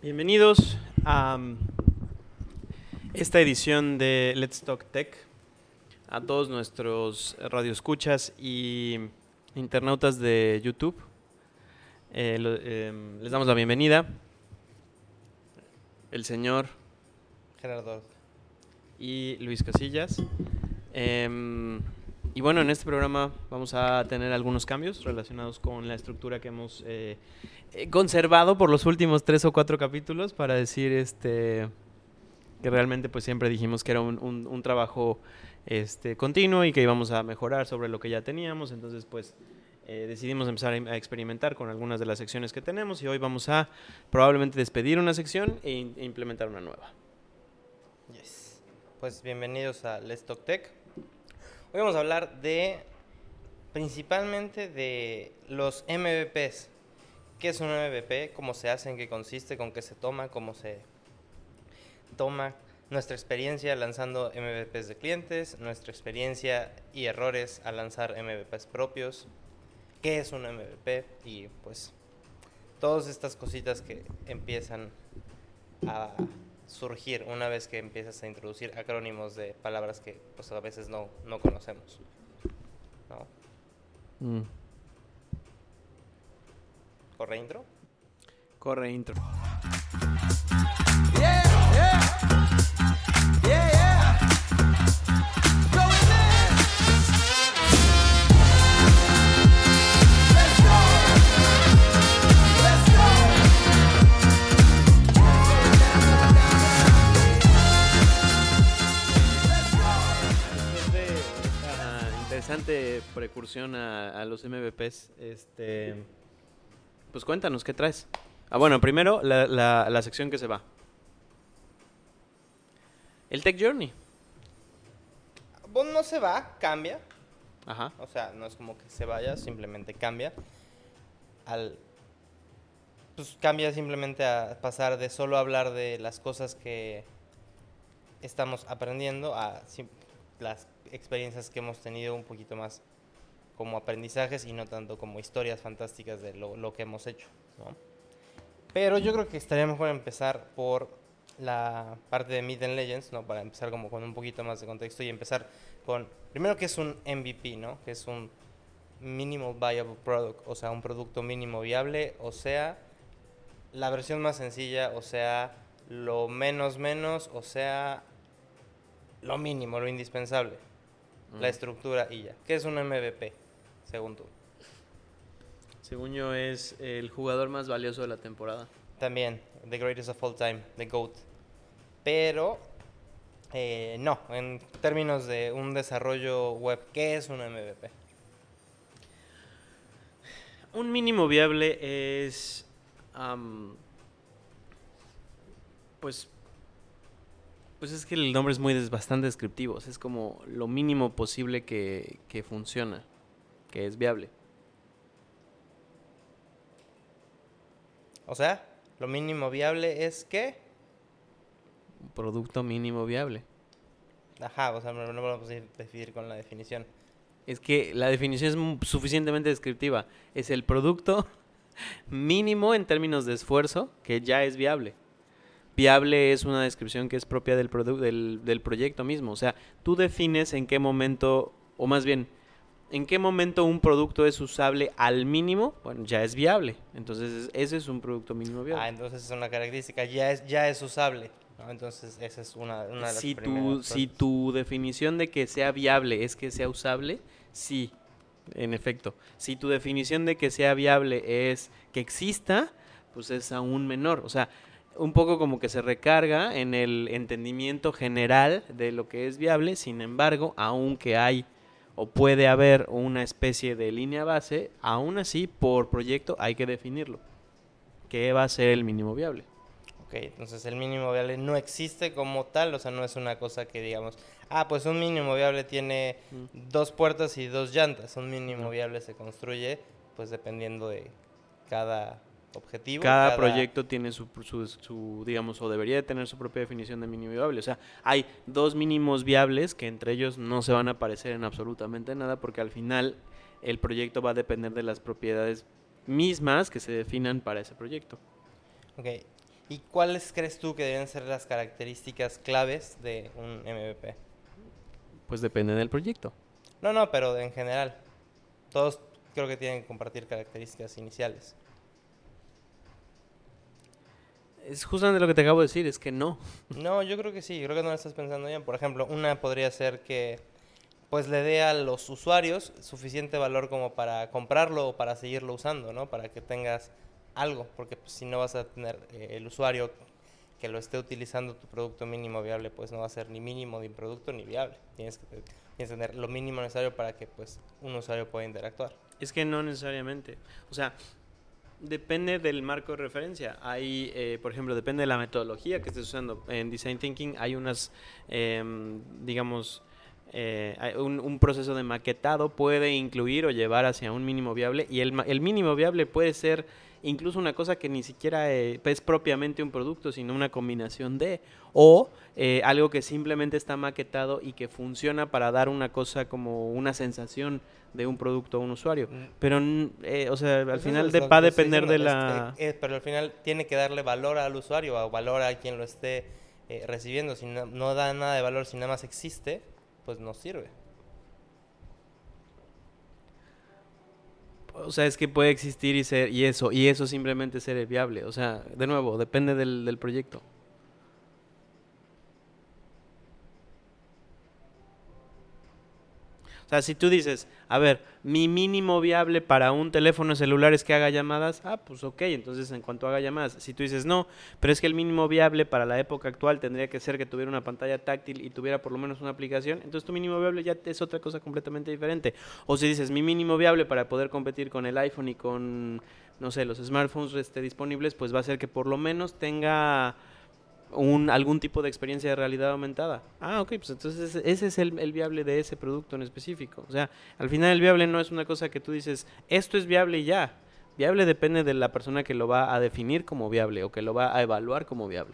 Bienvenidos a esta edición de Let's Talk Tech, a todos nuestros radioescuchas y internautas de YouTube. Les damos la bienvenida, el señor Gerardo. y Luis Casillas. Y bueno, en este programa vamos a tener algunos cambios relacionados con la estructura que hemos conservado por los últimos 3 o 4 capítulos, para decir que realmente pues siempre dijimos que era un trabajo continuo y que íbamos a mejorar sobre lo que ya teníamos. Entonces pues decidimos empezar a experimentar con algunas de las secciones que tenemos, y hoy vamos a probablemente despedir una sección e implementar una nueva. Yes. Pues bienvenidos a Let's Talk Tech. Hoy vamos a hablar principalmente de los MVPs. ¿Qué es un MVP? ¿Cómo se hace? ¿En qué consiste? ¿Con qué se toma? ¿Cómo se toma? Nuestra experiencia lanzando MVPs de clientes, nuestra experiencia y errores al lanzar MVPs propios. ¿Qué es un MVP? Y pues todas estas cositas que empiezan a surgir una vez que empiezas a introducir acrónimos de palabras que pues a veces no conocemos, ¿no? ¿Corre intro? Corre intro. Yeah, yeah. Yeah, yeah. Go in there. Let's go. Let's go. Después de esta interesante precursión a los MVPs, pues cuéntanos, ¿qué traes? Bueno, primero la sección que se va. El Tech Journey. Bueno, no se va, cambia. Ajá. O sea, no es como que se vaya, simplemente cambia. Pues cambia simplemente a pasar de solo hablar de las cosas que estamos aprendiendo a las experiencias que hemos tenido, un poquito más como aprendizajes y no tanto como historias fantásticas de lo que hemos hecho, ¿no? Pero yo creo que estaría mejor empezar por la parte de Myth and Legends, ¿no? Para empezar como con un poquito más de contexto y empezar con, primero, ¿qué es un MVP, ¿no? Que es un Minimal Viable Product, o sea, un producto mínimo viable, o sea, la versión más sencilla, o sea, lo menos, o sea, lo mínimo, lo indispensable, la estructura y ya. ¿Qué es un MVP, según tú? Según yo, es el jugador más valioso de la temporada. También, the greatest of all time, the GOAT. Pero, no, en términos de un desarrollo web, ¿qué es un MVP? Un mínimo viable es, pues es que el nombre es bastante descriptivo. Es como lo mínimo posible que funciona, que es viable. O sea, lo mínimo viable es ¿qué? Un producto mínimo viable. Ajá, o sea, no podemos definir con la definición. Es que la definición es suficientemente descriptiva. Es el producto mínimo en términos de esfuerzo que ya es viable. Viable es una descripción que es propia del proyecto mismo. O sea, tú defines en qué momento, o más bien, en qué momento un producto es usable al mínimo. Bueno, ya es viable. Entonces, ese es un producto mínimo viable. Entonces es una característica, ya es usable, ¿no? Entonces esa es una de las primeras Si tu definición de que sea viable es que sea usable, sí, en efecto. Si tu definición de que sea viable es que exista, pues es aún menor. O sea, un poco como que se recarga en el entendimiento general de lo que es viable. Sin embargo, aunque hay o puede haber una especie de línea base, aún así por proyecto hay que definirlo. ¿Qué va a ser el mínimo viable? Ok, entonces el mínimo viable no existe como tal, o sea, no es una cosa que digamos, pues un mínimo viable tiene 2 puertas y 2 llantas. Un mínimo viable se construye pues dependiendo de cada objetivo. Cada proyecto tiene su, digamos, o debería de tener su propia definición de mínimo viable. O sea, hay 2 mínimos viables que entre ellos no se van a parecer en absolutamente nada, porque al final el proyecto va a depender de las propiedades mismas que se definan para ese proyecto. Ok, ¿Y cuáles crees tú que deben ser las características claves de un MVP? Pues depende del proyecto. No, pero en general. Todos creo que tienen que compartir características iniciales. Es justamente lo que te acabo de decir, es que no. No, yo creo que sí, creo que no lo estás pensando bien. Por ejemplo, una podría ser que pues le dé a los usuarios suficiente valor como para comprarlo o para seguirlo usando, ¿no? Para que tengas algo, porque pues, si no vas a tener el usuario que lo esté utilizando tu producto mínimo viable, pues no va a ser ni mínimo de un producto ni viable. Tienes que tener lo mínimo necesario para que pues un usuario pueda interactuar. Es que no necesariamente. O sea, depende del marco de referencia. Hay, por ejemplo, depende de la metodología que estés usando. En Design Thinking hay unas, digamos, hay un proceso de maquetado puede incluir o llevar hacia un mínimo viable. Y el mínimo viable puede ser incluso una cosa que ni siquiera es propiamente un producto, sino una combinación de, o algo que simplemente está maquetado y que funciona para dar una cosa como una sensación de un producto a un usuario. Pero, o sea, al Pues final eso es lo va a que estoy depender de diciendo, la... pero al final tiene que darle valor al usuario o valor a quien lo esté recibiendo. Si no da nada de valor, si nada más existe, pues no sirve. O sea, es que puede existir y ser y eso simplemente ser viable. O sea, de nuevo, depende del proyecto. O sea, si tú dices, a ver, mi mínimo viable para un teléfono celular es que haga llamadas, pues ok, entonces en cuanto haga llamadas. Si tú dices, no, pero es que el mínimo viable para la época actual tendría que ser que tuviera una pantalla táctil y tuviera por lo menos una aplicación, entonces tu mínimo viable ya es otra cosa completamente diferente. O si dices, mi mínimo viable para poder competir con el iPhone y con, no sé, los smartphones disponibles, pues va a ser que por lo menos tenga algún tipo de experiencia de realidad aumentada. Ok, pues entonces ese es el viable de ese producto en específico. O sea, al final el viable no es una cosa que tú dices, esto es viable y ya. Viable depende de la persona que lo va a definir como viable o que lo va a evaluar como viable.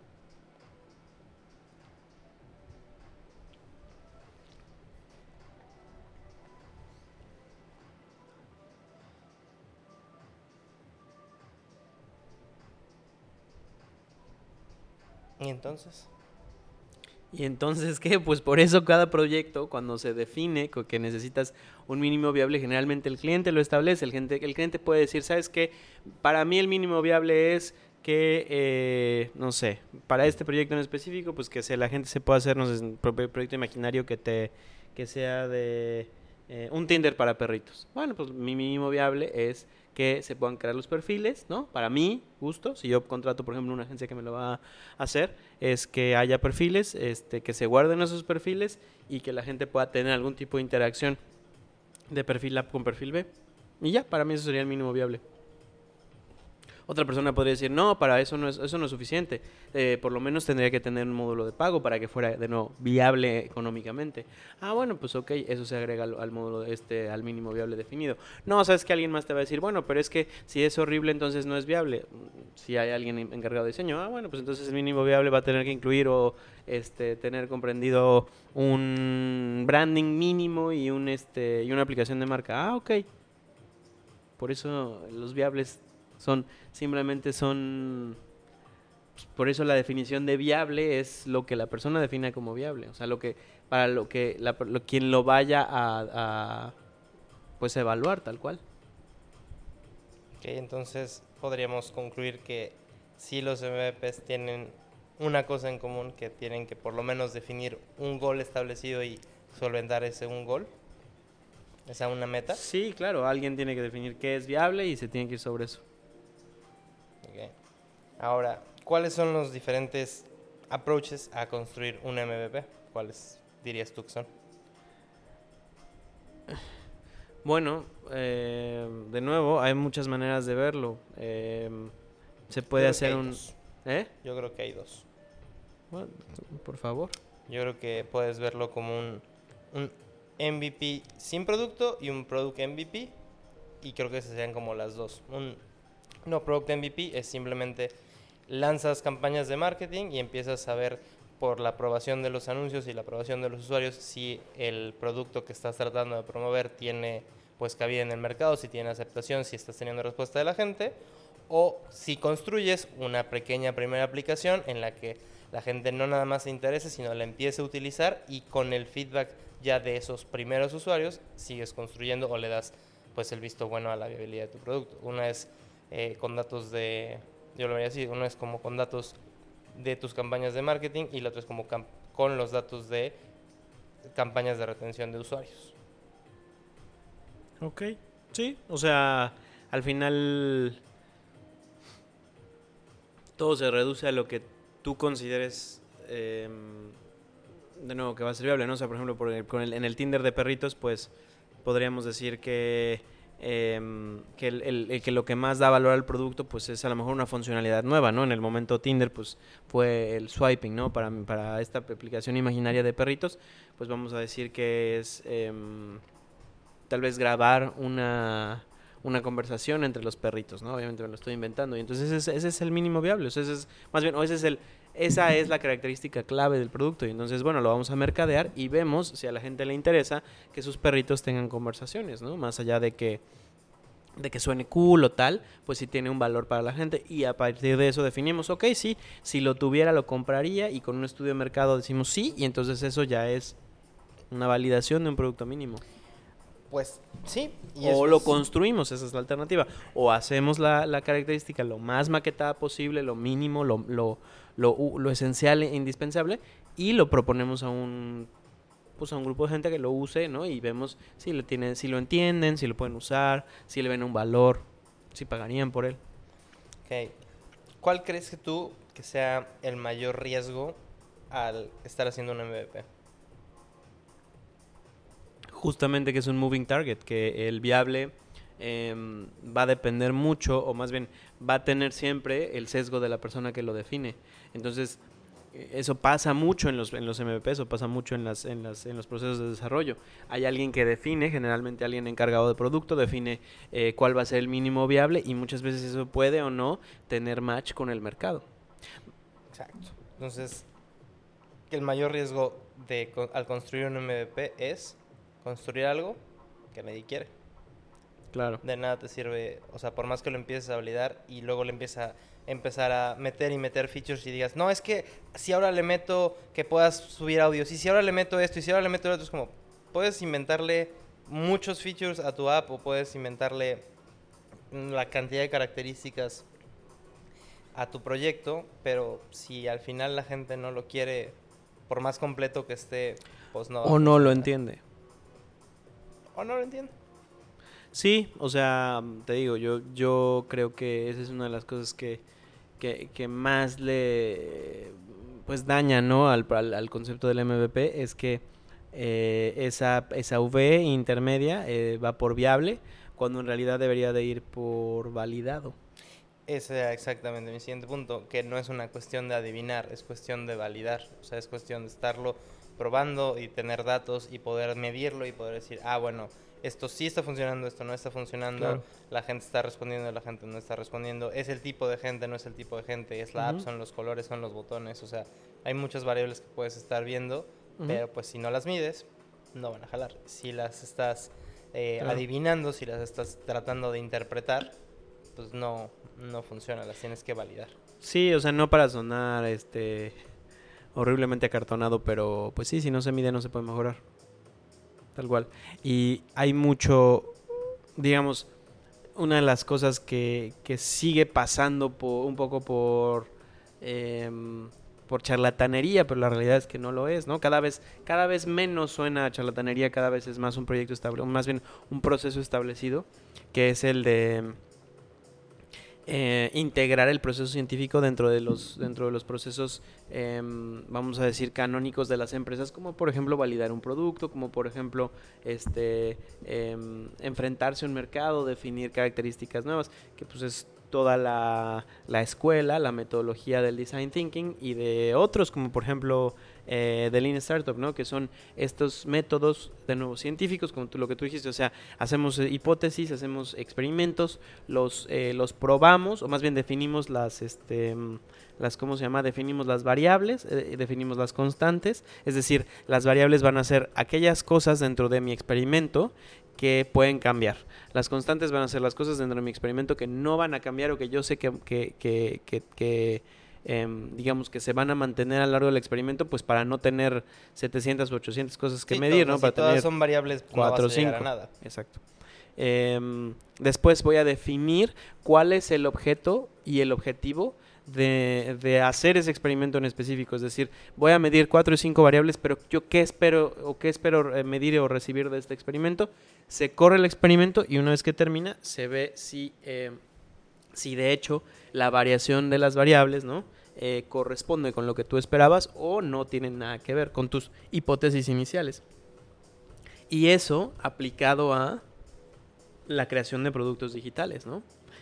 ¿Y entonces? ¿Y entonces qué? Pues por eso cada proyecto, cuando se define que necesitas un mínimo viable, generalmente el cliente lo establece. El cliente puede decir, ¿sabes qué? Para mí el mínimo viable es que, no sé, para este proyecto en específico, pues que la gente se pueda hacer, no sé, un proyecto imaginario que sea de un Tinder para perritos. Bueno, pues mi mínimo viable es que se puedan crear los perfiles, ¿no? Para mí, gusto, si yo contrato, por ejemplo, una agencia que me lo va a hacer, es que haya perfiles, que se guarden esos perfiles y que la gente pueda tener algún tipo de interacción de perfil A con perfil B. Y ya, para mí eso sería el mínimo viable. Otra persona podría decir, no, para eso no es suficiente. Por lo menos tendría que tener un módulo de pago para que fuera, de nuevo, viable económicamente. Bueno, pues ok, eso se agrega al módulo, al mínimo viable definido. No, sabes que alguien más te va a decir, bueno, pero es que si es horrible, entonces no es viable. Si hay alguien encargado de diseño, bueno, pues entonces el mínimo viable va a tener que incluir o tener comprendido un branding mínimo y y una aplicación de marca. Ok. Por eso los viables simplemente son, pues, por eso la definición de viable es lo que la persona define como viable, o sea, quien lo vaya a pues evaluar tal cual. Ok, entonces podríamos concluir que sí los MVPs tienen una cosa en común, que tienen que por lo menos definir un goal establecido y solventar ese un goal. ¿Esa una meta? Sí, claro, alguien tiene que definir qué es viable y se tiene que ir sobre eso. Okay. Ahora, ¿cuáles son los diferentes approaches a construir un MVP? ¿Cuáles dirías tú que son? Bueno, de nuevo, hay muchas maneras de verlo. Se puede Yo creo hacer que hay un... dos. Yo creo que hay dos. Bueno, por favor. Yo creo que puedes verlo como un MVP sin producto y un Product MVP. Y creo que esas serían como las dos. No, Product MVP es simplemente lanzas campañas de marketing y empiezas a ver por la aprobación de los anuncios y la aprobación de los usuarios si el producto que estás tratando de promover tiene pues cabida en el mercado, si tiene aceptación, si estás teniendo respuesta de la gente. O si construyes una pequeña primera aplicación en la que la gente no nada más se interese, sino la empiece a utilizar y con el feedback ya de esos primeros usuarios sigues construyendo o le das pues el visto bueno a la viabilidad de tu producto. Una es con datos de, yo lo vería así, uno es como con datos de tus campañas de marketing y la otra es como con los datos de campañas de retención de usuarios. Ok, sí, o sea, al final todo se reduce a lo que tú consideres, de nuevo, que va a ser viable, ¿no? O sea, por ejemplo, en el Tinder de perritos, pues podríamos decir que que lo que más da valor al producto pues es a lo mejor una funcionalidad nueva, ¿no? En el momento Tinder pues fue el swiping, ¿no? Para esta aplicación imaginaria de perritos, pues vamos a decir que es tal vez grabar una conversación entre los perritos, ¿no? Obviamente me lo estoy inventando y entonces ese es el mínimo viable, o sea, ese es, más bien, o esa es la característica clave del producto y entonces, bueno, lo vamos a mercadear y vemos si a la gente le interesa que sus perritos tengan conversaciones, ¿no? Más allá de que suene cool o tal, pues sí tiene un valor para la gente y a partir de eso definimos, ok, sí, si lo tuviera lo compraría y con un estudio de mercado decimos sí y entonces eso ya es una validación de un producto mínimo. Pues sí. O lo construimos, esa es la alternativa. O hacemos la característica lo más maquetada posible, lo mínimo, lo esencial e indispensable, y lo proponemos a un grupo de gente que lo use, ¿no? Y vemos si lo entienden, si lo pueden usar, si le ven un valor, si pagarían por él. Ok. ¿Cuál crees que tú que sea el mayor riesgo al estar haciendo un MVP? Justamente que es un moving target, que el viable va a depender mucho, o más bien va a tener siempre el sesgo de la persona que lo define. Entonces, eso pasa mucho en los MVPs, o pasa mucho en los procesos de desarrollo. Hay alguien que define, generalmente alguien encargado de producto, define cuál va a ser el mínimo viable, y muchas veces eso puede o no tener match con el mercado. Exacto. Entonces, el mayor riesgo al construir un MVP es construir algo que nadie quiere. Claro. De nada te sirve, o sea, por más que lo empieces a validar y luego le empieza a empezar a meter features y digas, no, es que si ahora le meto que puedas subir audios, y si ahora le meto esto, y si ahora le meto lo otro, es como, puedes inventarle muchos features a tu app o puedes inventarle la cantidad de características a tu proyecto, pero si al final la gente no lo quiere, por más completo que esté, pues no. O no lo entiende. O no lo entiende. Sí, o sea, te digo, yo creo que esa es una de las cosas que más le pues daña, ¿no? al concepto del MVP, es que esa V intermedia va por viable, cuando en realidad debería de ir por validado. Ese era exactamente mi siguiente punto, que no es una cuestión de adivinar, es cuestión de validar, o sea, es cuestión de estarlo probando y tener datos y poder medirlo y poder decir, bueno, esto sí está funcionando, esto no está funcionando, claro. La gente está respondiendo, la gente no está respondiendo, es el tipo de gente, no es el tipo de gente, es la app, son los colores, son los botones, o sea, hay muchas variables que puedes estar viendo, pero pues si no las mides, no van a jalar. Si las estás adivinando, si las estás tratando de interpretar, pues no funciona, las tienes que validar. Sí, o sea, no para sonar horriblemente acartonado, pero pues sí, si no se mide no se puede mejorar. Tal cual. Y hay mucho, digamos, una de las cosas que sigue pasando un poco por charlatanería, pero la realidad es que no lo es, ¿no? Cada vez menos suena a charlatanería, cada vez es más un proyecto estable, más bien un proceso establecido, que es el de integrar el proceso científico dentro de los procesos, vamos a decir, canónicos de las empresas, como por ejemplo validar un producto, como por ejemplo enfrentarse a un mercado, definir características nuevas, que pues es toda la escuela, la metodología del design thinking y de otros, como por ejemplo de Lean Startup, ¿no? Que son estos métodos de nuevo científicos, como lo que tú dijiste, o sea, hacemos hipótesis, hacemos experimentos, los probamos, o más bien definimos ¿cómo se llama? Definimos las variables, definimos las constantes, es decir, las variables van a ser aquellas cosas dentro de mi experimento que pueden cambiar. Las constantes van a ser las cosas dentro de mi experimento que no van a cambiar o que yo sé digamos que se van a mantener a lo largo del experimento, pues para no tener 700 o 800 cosas que Sí, medir, todas, ¿no? si Para todas tener son variables, no 4 o vas a llegar a 5. nada. Exacto. Después voy a definir cuál es el objeto y el objetivo de hacer ese experimento en específico. Es decir, voy a medir 4 y 5 variables, pero yo qué espero medir o recibir de este experimento. Se corre el experimento y una vez que termina, se ve si de hecho la variación de las variables, ¿no? Corresponde con lo que tú esperabas o no tienen nada que ver con tus hipótesis iniciales. Y eso aplicado a la creación de productos digitales, ¿no?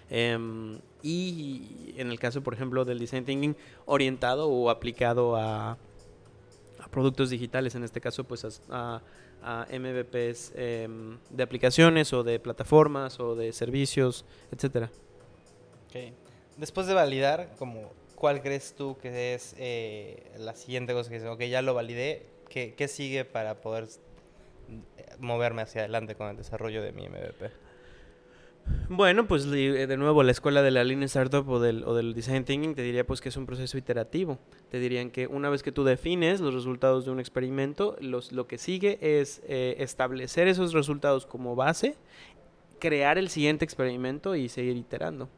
Y en el caso, por ejemplo, del Design Thinking orientado o aplicado a productos digitales, en este caso, pues a MVPs de aplicaciones o de plataformas o de servicios, etcétera. Ok. Después de validar, como, ¿cuál crees tú que es la siguiente cosa que dices? Ok, ya lo validé, ¿qué sigue para poder moverme hacia adelante con el desarrollo de mi MVP? Bueno, pues de nuevo, la escuela de la Lean Startup o del Design Thinking te diría pues que es un proceso iterativo. Te dirían que una vez que tú defines los resultados de un experimento, lo que sigue es establecer esos resultados como base, crear el siguiente experimento y seguir iterando.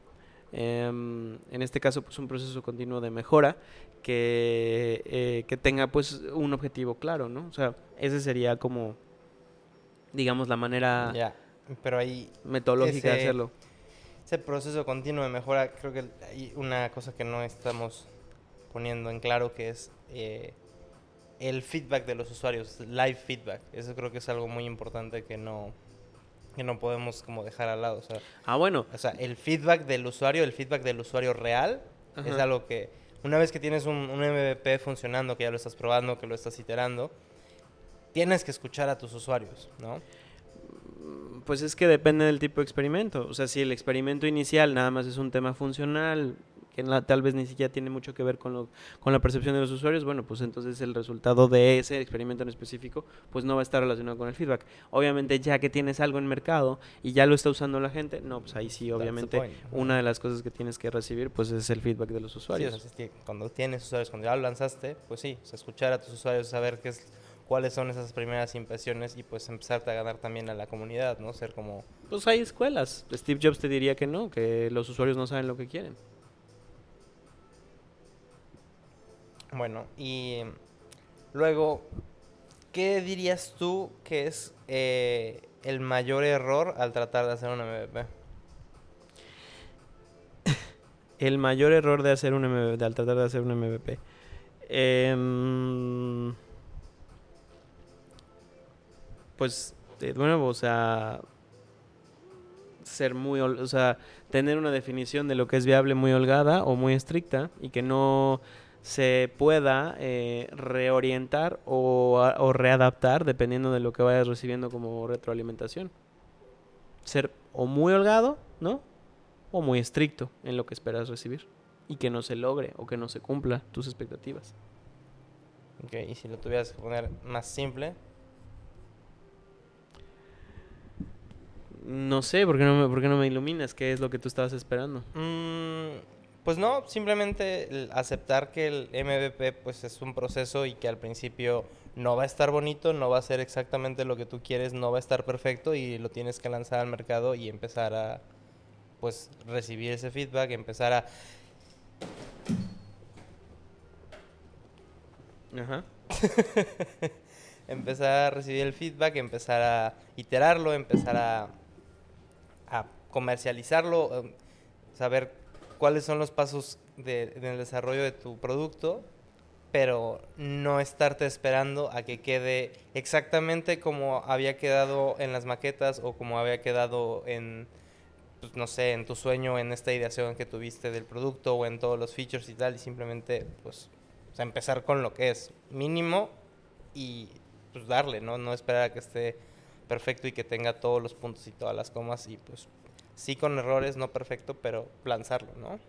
En este caso, pues un proceso continuo de mejora que tenga pues un objetivo claro, ¿no? O sea, ese sería como, digamos, la manera Ya, pero ahí metodológica de hacerlo. ese proceso continuo de mejora, creo que hay una cosa que no estamos poniendo en claro, que es el feedback de los usuarios, live feedback. Eso creo que es algo muy importante que no podemos como dejar al lado. Bueno. O sea, el feedback del usuario real, Ajá. es algo que una vez que tienes un MVP funcionando, que ya lo estás probando, que lo estás iterando, tienes que escuchar a tus usuarios, ¿no? Pues es que depende del tipo de experimento. O sea, si el experimento inicial nada más es un tema funcional, que tal vez ni siquiera tiene mucho que ver con la percepción de los usuarios, bueno, pues entonces el resultado de ese experimento en específico pues no va a estar relacionado con el feedback. Obviamente ya que tienes algo en mercado y ya lo está usando la gente, no, pues ahí sí, obviamente, una de las cosas que tienes que recibir pues es el feedback de los usuarios. Sí, o sea, es que cuando tienes usuarios, cuando ya lo lanzaste, pues sí, o sea, escuchar a tus usuarios, saber cuáles son esas primeras impresiones y pues empezarte a ganar también a la comunidad, ¿no? Ser como... Pues hay escuelas. Steve Jobs te diría que no, que los usuarios no saben lo que quieren. Bueno, y luego, ¿qué dirías tú que es el mayor error al tratar de hacer un MVP? El mayor error de hacer al tratar de hacer un MVP. Pues de nuevo, o sea, tener una definición de lo que es viable muy holgada o muy estricta y que no se pueda reorientar o readaptar dependiendo de lo que vayas recibiendo como retroalimentación. Ser o muy holgado, ¿no? O muy estricto en lo que esperas recibir y que no se logre o que no se cumpla tus expectativas. Ok, y si lo tuvieras que poner más simple... No sé, ¿por qué no me iluminas? ¿Qué es lo que tú estabas esperando? Pues no, simplemente aceptar que el MVP pues es un proceso y que al principio no va a estar bonito, no va a ser exactamente lo que tú quieres, no va a estar perfecto y lo tienes que lanzar al mercado y empezar a pues recibir ese feedback, empezar a... Ajá. empezar a recibir el feedback, empezar a iterarlo, empezar a comercializarlo, saber cuáles son los pasos en el desarrollo de tu producto, pero no estarte esperando a que quede exactamente como había quedado en las maquetas o como había quedado en, pues, no sé, en tu sueño, en esta ideación que tuviste del producto o en todos los features y tal, y simplemente pues o sea, empezar con lo que es mínimo y pues darle, no esperar a que esté perfecto y que tenga todos los puntos y todas las comas y pues sí con errores, no perfecto, pero lanzarlo, ¿no?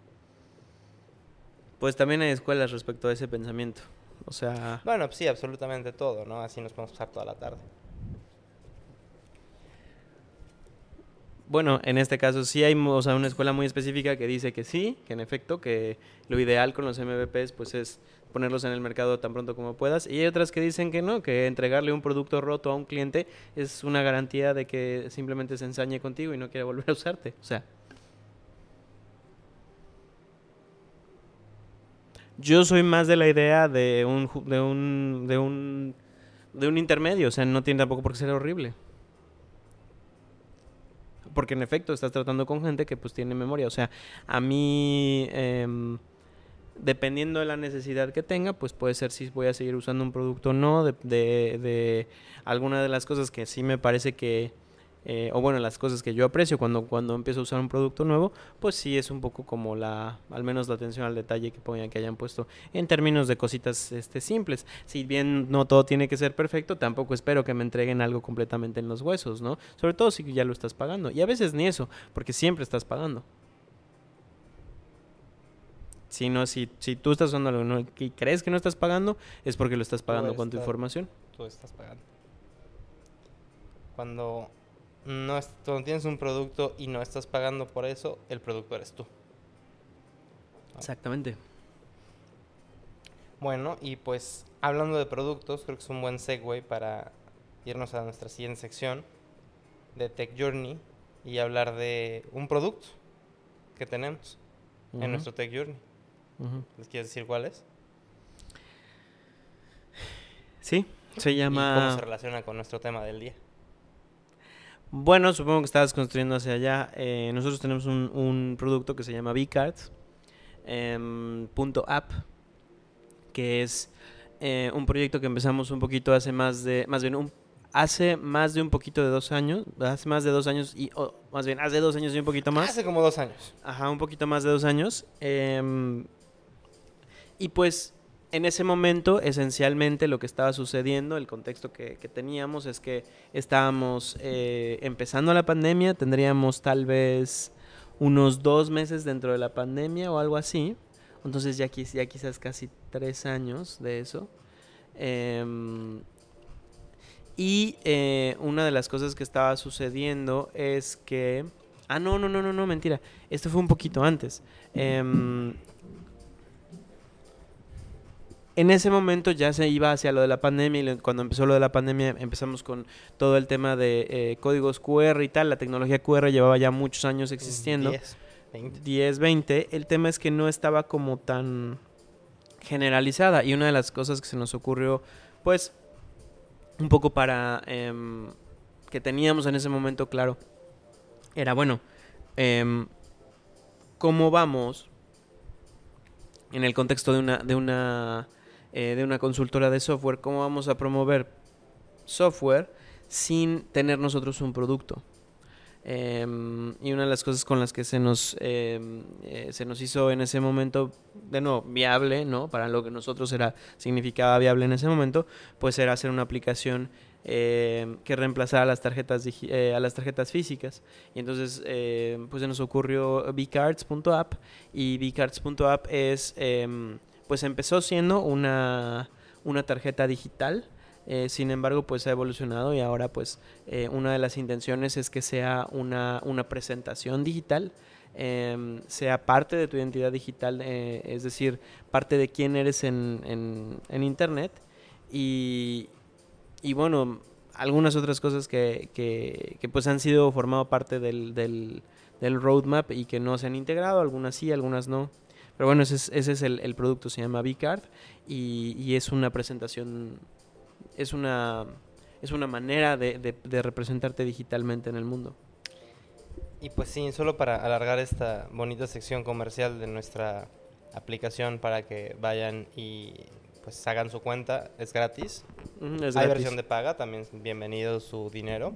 Pues también hay escuelas respecto a ese pensamiento. O sea... Bueno, pues sí, absolutamente todo, ¿no? Así nos podemos pasar toda la tarde. Bueno, en este caso sí hay, o sea, una escuela muy específica que dice que sí, que en efecto, que lo ideal con los MVPs pues es ponerlos en el mercado tan pronto como puedas. Y hay otras que dicen que no, que entregarle un producto roto a un cliente es una garantía de que simplemente se ensañe contigo y no quiera volver a usarte. O sea, yo soy más de la idea de un intermedio, o sea, no tiene tampoco por qué ser horrible. Porque en efecto estás tratando con gente que pues tiene memoria. O sea, a mí, dependiendo de la necesidad que tenga, pues puede ser si voy a seguir usando un producto o no. De alguna de las cosas que sí me parece que, o bueno, las cosas que yo aprecio cuando empiezo a usar un producto nuevo, pues sí es un poco como al menos la atención al detalle que hayan puesto en términos de cositas simples. Si bien no todo tiene que ser perfecto, tampoco espero que me entreguen algo completamente en los huesos, ¿no? Sobre todo si ya lo estás pagando. Y a veces ni eso, porque siempre estás pagando. Si tú estás usando algo y crees que no estás pagando, es porque lo estás pagando con tu información. Tú estás pagando. Cuando cuando tienes un producto y no estás pagando por eso, el producto eres tú. Exactamente. Bueno, y pues hablando de productos, creo que es un buen segue para irnos a nuestra siguiente sección de Tech Journey y hablar de un producto que tenemos en nuestro Tech Journey. ¿Les quieres decir cuál es? Sí, se ¿Y cómo llama... se relaciona con nuestro tema del día? Bueno, supongo que estabas construyendo hacia allá. Nosotros tenemos un producto que se llama Vcards, .app, que es un proyecto que empezamos un poquito hace más de un poquito de 2 años, hace más de 2 años más bien hace 2 años y un poquito más. Hace como 2 años. Ajá, un poquito más de 2 años. Y pues en ese momento, esencialmente lo que estaba sucediendo, el contexto que teníamos es que estábamos empezando la pandemia, tendríamos tal vez unos 2 meses dentro de la pandemia o algo así. Entonces ya quizás casi 3 años de eso. Y una de las cosas que estaba sucediendo es que... no, mentira. Esto fue un poquito antes. En ese momento ya se iba hacia lo de la pandemia y cuando empezó lo de la pandemia empezamos con todo el tema de códigos QR y tal. La tecnología QR llevaba ya muchos años existiendo. 10, 20. El tema es que no estaba como tan generalizada y una de las cosas que se nos ocurrió, pues, un poco para que teníamos en ese momento claro, era bueno, ¿cómo vamos en el contexto de una consultora de software, cómo vamos a promover software sin tener nosotros un producto? Y una de las cosas con las que se nos hizo en ese momento, de nuevo, viable, ¿no? Para lo que nosotros significaba viable en ese momento, pues era hacer una aplicación que reemplazara a las tarjetas físicas. Y entonces pues se nos ocurrió vcards.app, y vcards.app es pues empezó siendo una tarjeta digital. Sin embargo, pues ha evolucionado y ahora pues una de las intenciones es que sea una presentación digital, sea parte de tu identidad digital, es decir, parte de quién eres en internet y bueno, algunas otras cosas que pues han sido formado parte del roadmap y que no se han integrado, algunas sí, algunas no. Pero bueno, ese es el producto, se llama Vcard y es una presentación... Es una manera de representarte digitalmente en el mundo. Y pues sí, solo para alargar esta bonita sección comercial de nuestra aplicación para que vayan y pues hagan su cuenta, es gratis. Hay versión de paga, también bienvenido su dinero.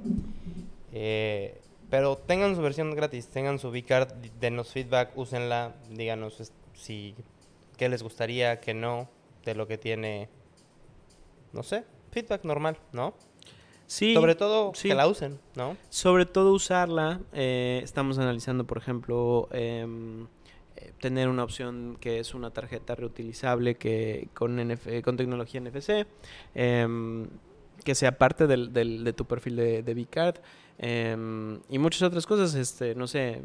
Pero tengan su versión gratis, tengan su Vcard, denos feedback, úsenla, díganos qué les gustaría, qué no, de lo que tiene, no sé, feedback normal, ¿no? Sí. Sobre todo sí. que la usen, ¿no? Sobre todo usarla. Estamos analizando, por ejemplo, tener una opción que es una tarjeta reutilizable que con tecnología NFC. que sea parte de tu perfil de Vcard, y muchas otras cosas, no sé,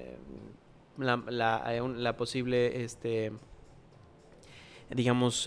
la posible, digamos,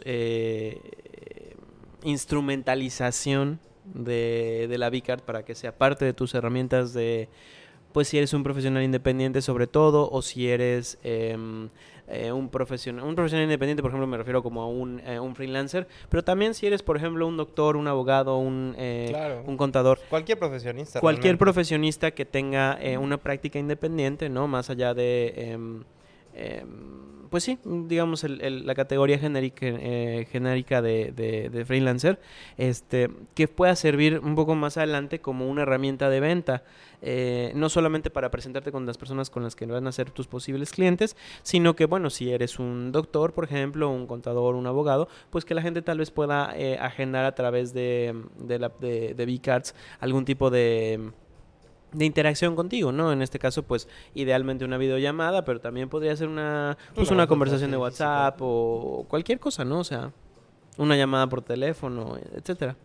instrumentalización de la Vcard para que sea parte de tus herramientas de, pues si eres un profesional independiente sobre todo, o si eres un profesional independiente, por ejemplo, me refiero como a un freelancer, pero también si eres, por ejemplo, un doctor, un abogado, Claro. un contador, Cualquier profesionista. cualquier realmente. profesionista que tenga una práctica independiente, ¿no? Más allá de, pues sí, digamos la categoría genérica de freelancer, que pueda servir un poco más adelante como una herramienta de venta, no solamente para presentarte con las personas con las que van a ser tus posibles clientes, sino que, bueno, si eres un doctor, por ejemplo, un contador, un abogado, pues que la gente tal vez pueda agendar a través de Vcards algún tipo de interacción contigo, ¿no? En este caso, pues, idealmente una videollamada, pero también podría ser una foto conversación de así, WhatsApp física. o cualquier cosa, ¿no? O sea, una llamada por teléfono, etcétera.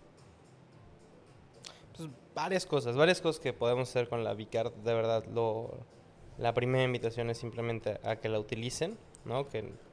Pues, varias cosas que podemos hacer con la Vcard. De verdad, la primera invitación es simplemente a que la utilicen, ¿no?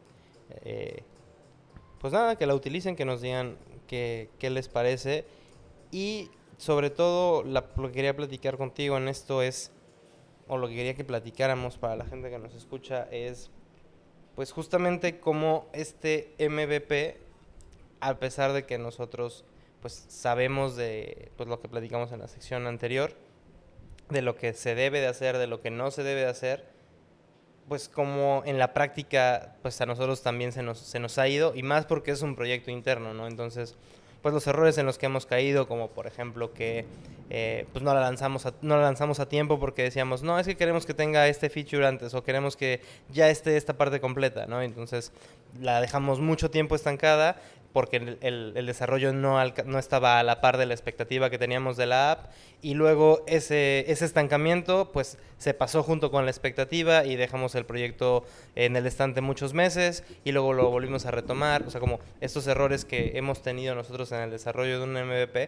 Pues nada, que la utilicen, que nos digan qué les parece. Y sobre todo, lo que quería platicar contigo en esto es, o lo que quería que platicáramos para la gente que nos escucha es, pues justamente cómo este MVP, a pesar de que nosotros pues sabemos de pues lo que platicamos en la sección anterior, de lo que se debe de hacer, de lo que no se debe de hacer, pues como en la práctica pues a nosotros también se nos ha ido, y más porque es un proyecto interno, ¿no? Entonces, pues los errores en los que hemos caído, como por ejemplo que pues no la lanzamos a tiempo porque decíamos, no, es que queremos que tenga este feature antes, o queremos que ya esté esta parte completa, ¿no? Entonces la dejamos mucho tiempo estancada porque el desarrollo no estaba a la par de la expectativa que teníamos de la app, y luego ese estancamiento pues se pasó junto con la expectativa y dejamos el proyecto en el estante muchos meses y luego lo volvimos a retomar. O sea, como estos errores que hemos tenido nosotros en el desarrollo de un MVP,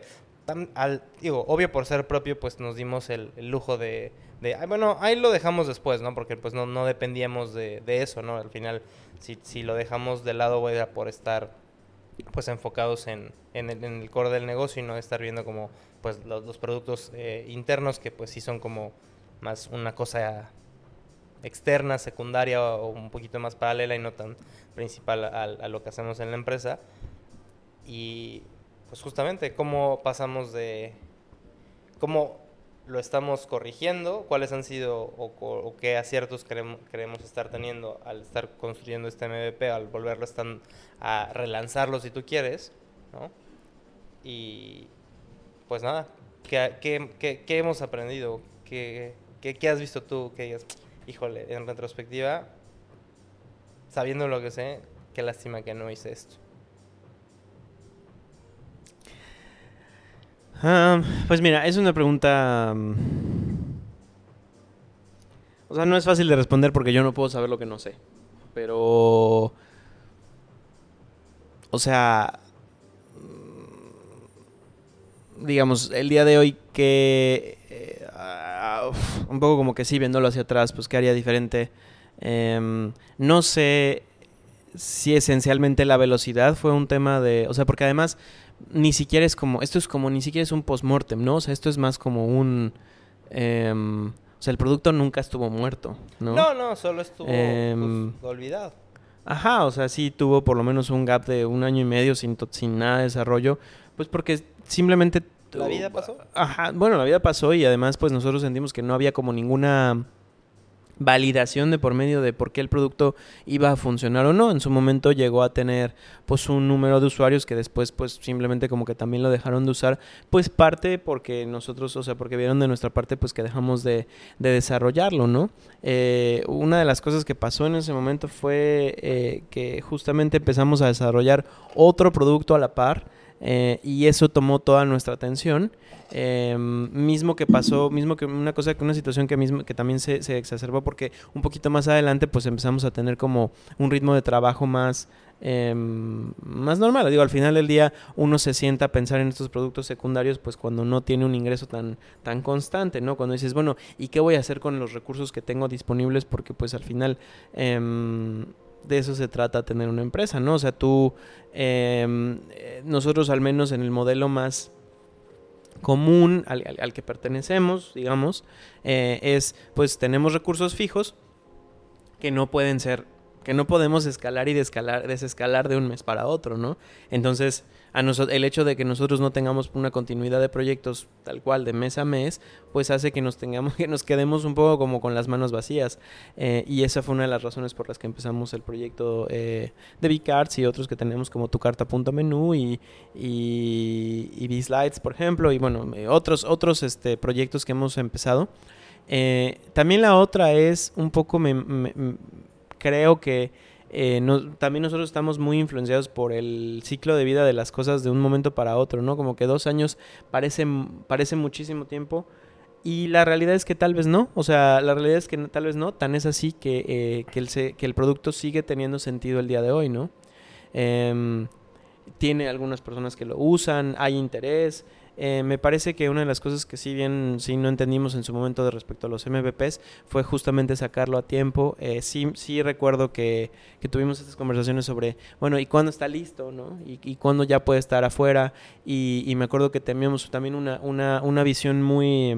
obvio por ser propio, pues nos dimos el lujo de bueno, ahí lo dejamos después, ¿no? Porque pues no dependíamos de eso, ¿no? Al final, si lo dejamos de lado, era por estar pues enfocados en el core del negocio y no estar viendo como pues los productos internos, que pues sí son como más una cosa externa, secundaria o un poquito más paralela y no tan principal a lo que hacemos en la empresa. Y pues justamente cómo pasamos cómo lo estamos corrigiendo, cuáles han sido o qué aciertos queremos estar teniendo al estar construyendo este MVP, al volverlo a relanzarlo si tú quieres, ¿no? Y pues nada, ¿qué hemos aprendido? ¿Qué has visto tú? Que digas, híjole, en retrospectiva, sabiendo lo que sé, qué lástima que no hice esto. Pues mira, es una pregunta... o sea, no es fácil de responder porque yo no puedo saber lo que no sé. Pero... o sea... digamos, el día de hoy que... un poco como que sí, viéndolo hacia atrás, pues qué haría diferente. No sé si esencialmente la velocidad fue un tema de... o sea, porque además... ni siquiera es como... esto es como... ni siquiera es un post-mortem, ¿no? O sea, esto es más como un... o sea, el producto nunca estuvo muerto, ¿no? No, solo estuvo pues, olvidado. Ajá, o sea, sí tuvo por lo menos un gap de 1 año y medio sin nada de desarrollo. Pues porque simplemente... ¿La vida pasó? Ajá, bueno, la vida pasó y además pues nosotros sentimos que no había como ninguna... validación de por medio de por qué el producto iba a funcionar o no. En su momento llegó a tener pues un número de usuarios que después pues simplemente como que también lo dejaron de usar, pues parte porque nosotros, o sea, porque vieron de nuestra parte pues que dejamos de desarrollarlo, ¿no? Una de las cosas que pasó en ese momento fue que justamente empezamos a desarrollar otro producto a la par, y eso tomó toda nuestra atención. Mismo que pasó, mismo que una situación que también se exacerbó porque un poquito más adelante pues empezamos a tener como un ritmo de trabajo más normal. Digo, al final del día uno se sienta a pensar en estos productos secundarios pues cuando no tiene un ingreso tan constante, ¿no? Cuando dices, bueno, ¿y qué voy a hacer con los recursos que tengo disponibles? Porque pues al final de eso se trata tener una empresa, ¿no? O sea, nosotros al menos en el modelo más común al que pertenecemos, digamos, es pues tenemos recursos fijos que no podemos escalar y desescalar de un mes para otro, ¿no? Entonces, el hecho de que nosotros no tengamos una continuidad de proyectos tal cual de mes a mes, pues hace que nos quedemos un poco como con las manos vacías. Y esa fue una de las razones por las que empezamos el proyecto de Vcards y otros que tenemos como tucarta.menú y Vslides, por ejemplo, y bueno, otros proyectos que hemos empezado. También la otra es un poco creo que también nosotros estamos muy influenciados por el ciclo de vida de las cosas de un momento para otro, ¿no? Como que 2 años parece muchísimo tiempo y la realidad es que tal vez no. O sea, la realidad es que tal vez no. Tan es así que el producto sigue teniendo sentido el día de hoy, ¿no? Tiene algunas personas que lo usan, hay interés. Me parece que una de las cosas que sí no entendimos en su momento de respecto a los MVPs fue justamente sacarlo a tiempo. Sí recuerdo que tuvimos estas conversaciones sobre, bueno, ¿y cuándo está listo, no? Y cuándo ya puede estar afuera. Y me acuerdo que teníamos también una visión muy...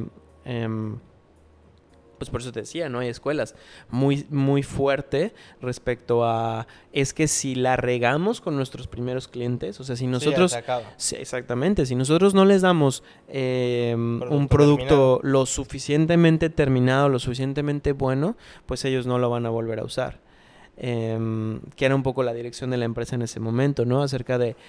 pues por eso te decía, ¿no? Hay escuelas muy, muy fuerte respecto a... Es que si la regamos con nuestros primeros clientes, o sea, si nosotros... Sí, acaba. Sí, exactamente. Si nosotros no les damos un producto lo suficientemente terminado, lo suficientemente bueno, pues ellos no lo van a volver a usar. Que era un poco la dirección de la empresa en ese momento, ¿no? Acerca de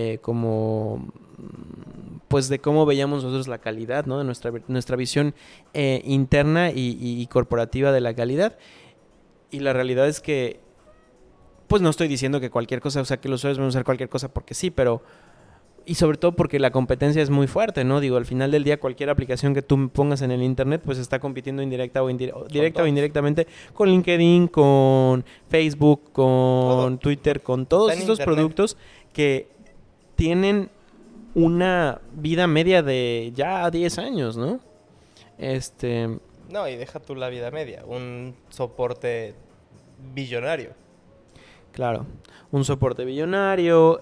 pues de cómo veíamos nosotros la calidad, ¿no? De nuestra visión interna y corporativa de la calidad. Y la realidad es que pues no estoy diciendo que cualquier cosa, o sea, que los usuarios van a usar cualquier cosa porque sí, pero... Y sobre todo porque la competencia es muy fuerte, ¿no? Digo, al final del día cualquier aplicación que tú pongas en el internet pues está compitiendo directa o indirectamente con LinkedIn, con Facebook, con Twitter, con todos estos productos que tienen una vida media de ya 10 años, ¿no? No, y deja tú la vida media, un soporte billonario. Claro, un soporte billonario,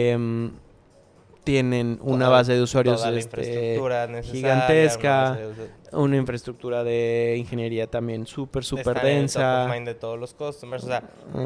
tienen una base de usuarios gigantesca, una infraestructura de ingeniería también súper densa. En el top of mind de todos los customers, o sea,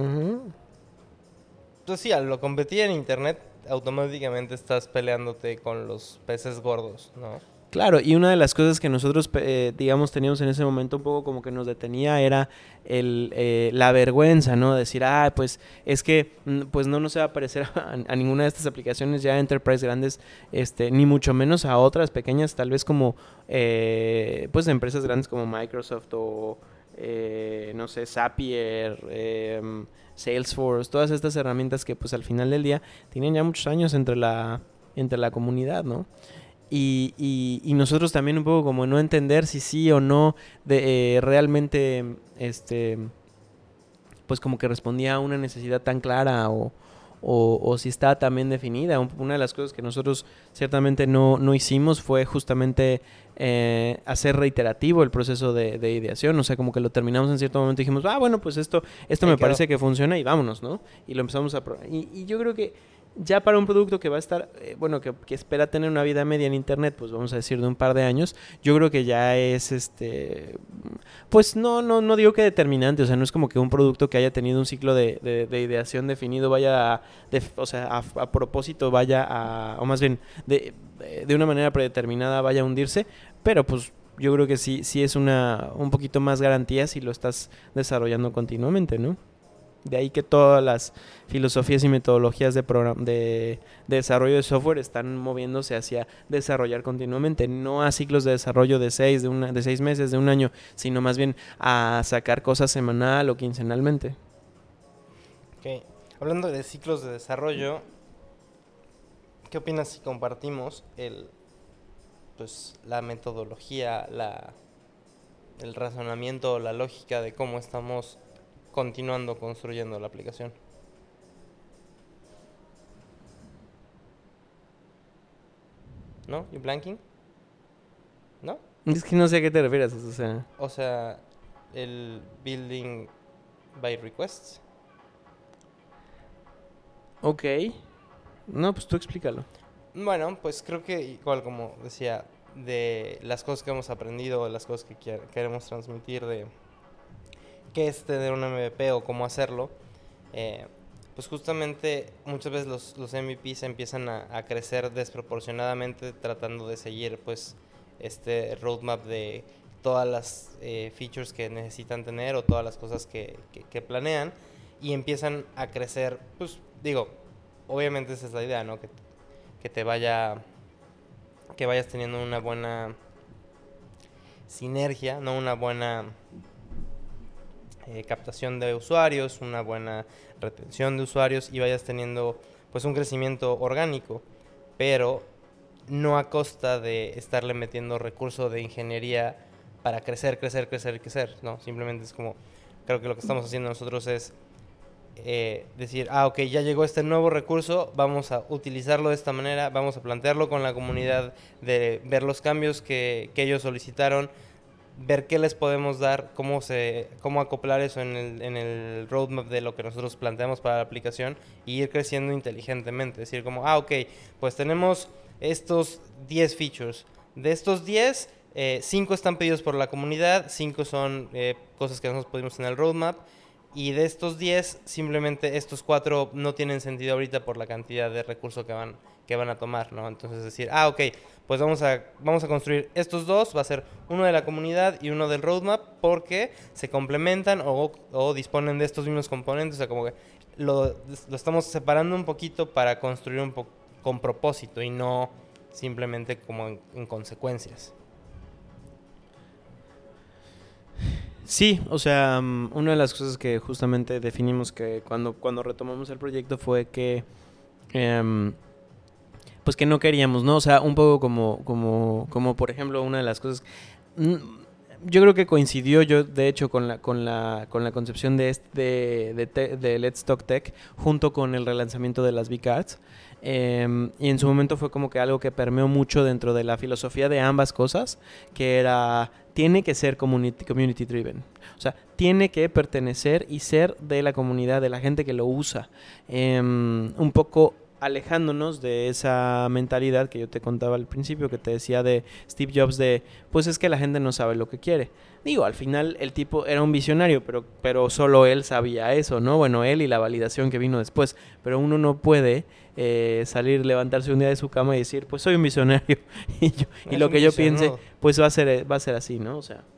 pues sí, al competir en internet, automáticamente estás peleándote con los peces gordos, ¿no? Claro, y una de las cosas que nosotros, digamos, teníamos en ese momento un poco como que nos detenía era la vergüenza, ¿no? Decir, pues es que pues no se va a parecer a ninguna de estas aplicaciones ya Enterprise grandes, ni mucho menos a otras pequeñas, tal vez como, pues empresas grandes como Microsoft o, no sé, Zapier, Salesforce, todas estas herramientas que pues al final del día tienen ya muchos años entre la comunidad, ¿no? Y nosotros también un poco como no entender si sí o no realmente pues como que respondía a una necesidad tan clara o si está tan bien definida. Una de las cosas que nosotros ciertamente no hicimos fue justamente hacer reiterativo el proceso de ideación. O sea, como que lo terminamos en cierto momento y dijimos, bueno, pues esto me parece que funciona y vámonos, ¿no? Y lo empezamos a probar. Y yo creo que ya para un producto que va a estar, que espera tener una vida media en internet, pues vamos a decir de un par de años, yo creo que ya es pues no digo que determinante, o sea, no es como que un producto que haya tenido un ciclo de ideación definido vaya a propósito o más bien de una manera predeterminada vaya a hundirse, pero pues yo creo que sí es un poquito más garantía si lo estás desarrollando continuamente, ¿no? De ahí que todas las filosofías y metodologías de desarrollo de software están moviéndose hacia desarrollar continuamente, no a ciclos de desarrollo de 6 meses, de un año, sino más bien a sacar cosas semanal o quincenalmente. Okay. Hablando de ciclos de desarrollo, ¿Qué opinas si compartimos la metodología, el razonamiento, la lógica de cómo estamos continuando construyendo la aplicación? ¿No? ¿You blanking? ¿No? Es que no sé a qué te refieres, o sea... O sea, el building by requests. Ok. No, pues tú explícalo. Bueno, pues creo que igual como decía, de las cosas que hemos aprendido, las cosas que queremos transmitir, de qué es tener un MVP o cómo hacerlo, pues justamente muchas veces los MVPs empiezan a crecer desproporcionadamente tratando de seguir pues este roadmap de todas las features que necesitan tener o todas las cosas que planean, y empiezan a crecer, pues digo, obviamente esa es la idea, ¿no? Que vayas teniendo una buena sinergia, ¿no? Una buena captación de usuarios, una buena retención de usuarios, y vayas teniendo pues un crecimiento orgánico, pero no a costa de estarle metiendo recurso de ingeniería para crecer, ¿no? Simplemente es como, creo que lo que estamos haciendo nosotros es decir, ok, ya llegó este nuevo recurso, vamos a utilizarlo de esta manera, vamos a plantearlo con la comunidad, de ver los cambios que ellos solicitaron, ver qué les podemos dar, cómo acoplar eso en el roadmap de lo que nosotros planteamos para la aplicación, y ir creciendo inteligentemente. Es decir, como, ok, pues tenemos estos 10 features. De estos 10, 5 están pedidos por la comunidad, 5 son cosas que nosotros pedimos en el roadmap, y de estos 10, simplemente estos 4 no tienen sentido ahorita por la cantidad de recursos que van a tomar, ¿no? Entonces decir, ok, pues vamos a construir estos dos, va a ser uno de la comunidad y uno del roadmap, porque se complementan o disponen de estos mismos componentes. O sea, como que lo estamos separando un poquito para construir con propósito y no simplemente como en consecuencias. Sí, o sea, una de las cosas que justamente definimos que cuando retomamos el proyecto fue que pues que no queríamos, ¿no? O sea, un poco como por ejemplo, una de las cosas, yo creo que coincidió yo de hecho con la concepción de Let's Talk Tech junto con el relanzamiento de las V-Cards. Y en su momento fue como que algo que permeó mucho dentro de la filosofía de ambas cosas, que era, tiene que ser community driven. O sea, tiene que pertenecer y ser de la comunidad, de la gente que lo usa. Un poco alejándonos de esa mentalidad que yo te contaba al principio, que te decía de Steve Jobs, de pues es que la gente no sabe lo que quiere. Digo, al final el tipo era un visionario, pero solo él sabía eso, ¿no? Bueno, él y la validación que vino después. Pero uno no puede salir, levantarse un día de su cama y decir, pues soy un visionario. y lo que yo piense, pues va a ser así, ¿no? O sea...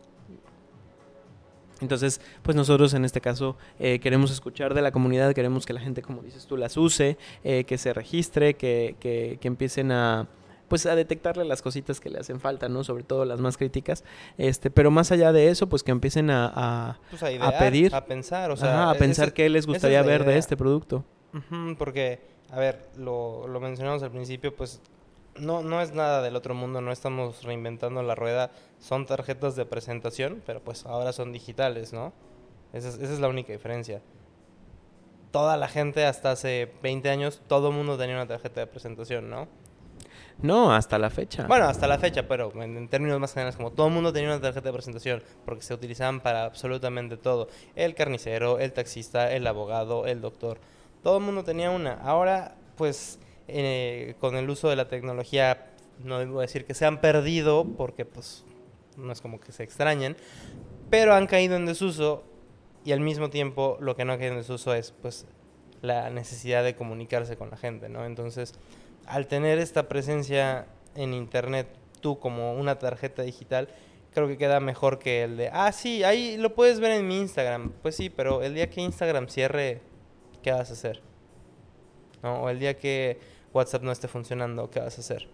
Entonces, pues nosotros en este caso queremos escuchar de la comunidad, queremos que la gente, como dices tú, las use, que se registre, que empiecen a detectarle las cositas que le hacen falta, ¿no? Sobre todo las más críticas, pero más allá de eso, pues que empiecen a idear, pedir, a pensar, o sea, a pensar qué les gustaría ver idea de este producto. Porque, a ver, lo mencionamos al principio, pues no es nada del otro mundo, no estamos reinventando la rueda, son tarjetas de presentación, pero pues ahora son digitales, ¿no? Esa es la única diferencia. Toda la gente hasta hace 20 años, todo el mundo tenía una tarjeta de presentación, ¿no? No, hasta la fecha. Bueno, hasta la fecha, pero en términos más generales, como todo el mundo tenía una tarjeta de presentación, porque se utilizaban para absolutamente todo. El carnicero, el taxista, el abogado, el doctor, todo el mundo tenía una. Ahora, pues... con el uso de la tecnología, no debo decir que se han perdido, porque pues no es como que se extrañen, pero han caído en desuso, y al mismo tiempo lo que no ha caído en desuso es pues la necesidad de comunicarse con la gente, ¿no? Entonces, al tener esta presencia en internet, tú como una tarjeta digital, creo que queda mejor que el de, sí, ahí lo puedes ver en mi Instagram. Pues sí, pero el día que Instagram cierre, ¿qué vas a hacer? ¿No? O el día que WhatsApp no esté funcionando, ¿qué vas a hacer?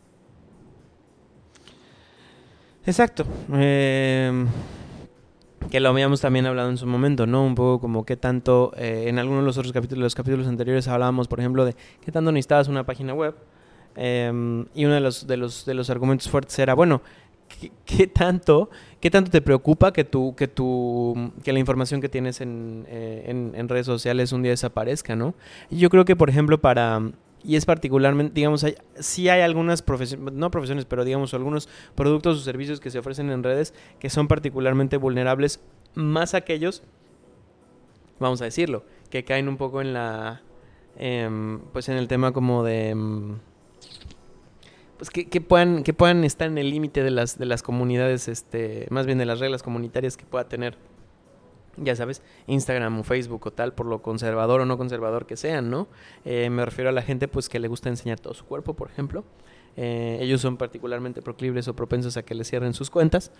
Exacto. que lo habíamos también hablado en su momento, ¿no? Un poco como qué tanto, en algunos de los otros capítulos, los capítulos anteriores hablábamos, por ejemplo, de qué tanto necesitabas una página web. Y uno de los argumentos fuertes era, bueno, ¿qué tanto te preocupa que la información que tienes en redes sociales un día desaparezca, ¿no? Y yo creo que, por ejemplo, y es particularmente, digamos, sí hay algunas no profesiones, pero digamos, algunos productos o servicios que se ofrecen en redes que son particularmente vulnerables, más aquellos, vamos a decirlo, que caen un poco en pues en el tema como de... pues que puedan estar en el límite de las comunidades, más bien de las reglas comunitarias que pueda tener, ya sabes, Instagram o Facebook o tal, por lo conservador o no conservador que sean, ¿no? Me refiero a la gente pues que le gusta enseñar todo su cuerpo, por ejemplo. Ellos son particularmente proclives o propensos a que les cierren sus cuentas.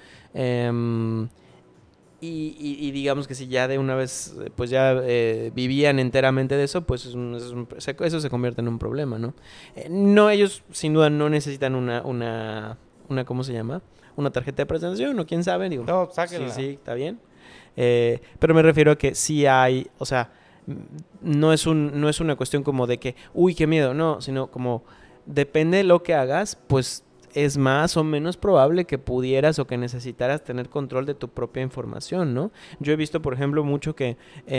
Y digamos que si ya de una vez pues ya vivían enteramente de eso, pues eso se convierte en un problema, ¿no? No, ellos sin duda no necesitan una ¿cómo se llama? Una tarjeta de presentación o quién sabe, digo. No, sáquenla. Sí, está bien. Pero me refiero a que sí hay, o sea, no es una cuestión como de que, uy, qué miedo, no, sino como depende de lo que hagas, pues es más o menos probable que pudieras o que necesitaras tener control de tu propia información, ¿no? Yo he visto, por ejemplo, mucho que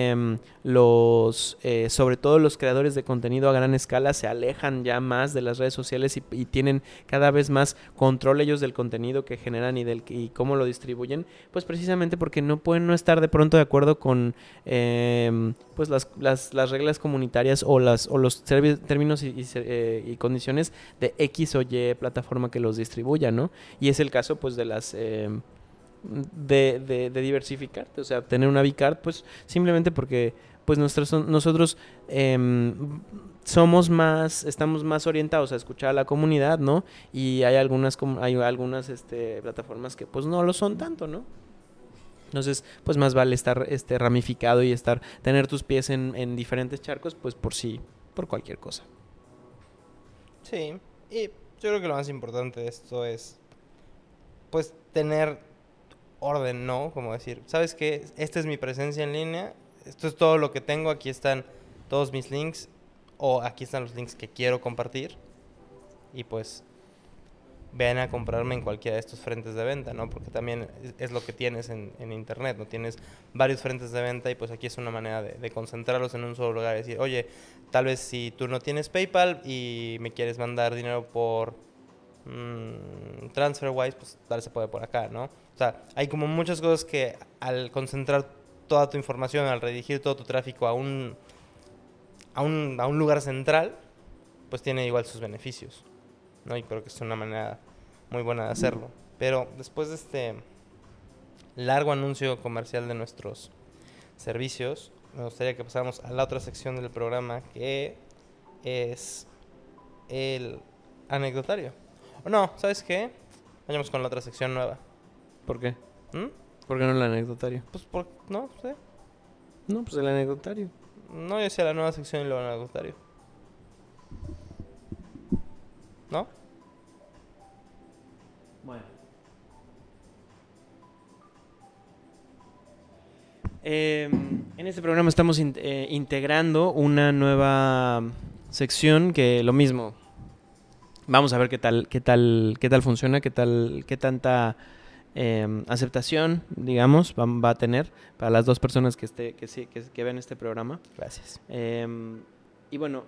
sobre todo los creadores de contenido a gran escala se alejan ya más de las redes sociales y tienen cada vez más control ellos del contenido que generan y cómo lo distribuyen, pues precisamente porque no pueden no estar de pronto de acuerdo con pues las reglas comunitarias o los términos y condiciones de X o Y plataforma que los distribuya, ¿no? Y es el caso pues de las de diversificarte, o sea, tener una Vcard, pues simplemente porque pues nosotros estamos más orientados a escuchar a la comunidad, ¿no? Y hay algunas plataformas que pues no lo son tanto, ¿no? Entonces, pues más vale estar ramificado y tener tus pies en diferentes charcos, pues por cualquier cosa. Sí, y yo creo que lo más importante de esto es, pues, tener orden, ¿no? Como decir, ¿sabes qué? Esta es mi presencia en línea, esto es todo lo que tengo, aquí están todos mis links, o aquí están los links que quiero compartir, y pues, ven a comprarme en cualquiera de estos frentes de venta, ¿no? Porque también es lo que tienes en internet, ¿no? Tienes varios frentes de venta y pues aquí es una manera de concentrarlos en un solo lugar. Es decir, oye, tal vez si tú no tienes PayPal y me quieres mandar dinero por TransferWise, pues tal vez se puede por acá, ¿no? O sea, hay como muchas cosas que al concentrar toda tu información, al redirigir todo tu tráfico a un lugar central, pues tiene igual sus beneficios, ¿no? Y creo que es una manera muy buena de hacerlo. Pero después de este largo anuncio comercial de nuestros servicios, me gustaría que pasáramos a la otra sección del programa, que es el anecdotario. O no, ¿sabes qué? Vayamos con la otra sección nueva. ¿Por qué? ¿Por qué no el anecdotario? Pues no sé. No, pues el anecdotario. No, yo decía la nueva sección y luego el anecdotario. ¿No? Bueno. En este programa estamos integrando una nueva sección que lo mismo. Vamos a ver qué tal funciona, qué tanta aceptación, digamos, va a tener para las dos personas que ven este programa. Gracias. Y bueno,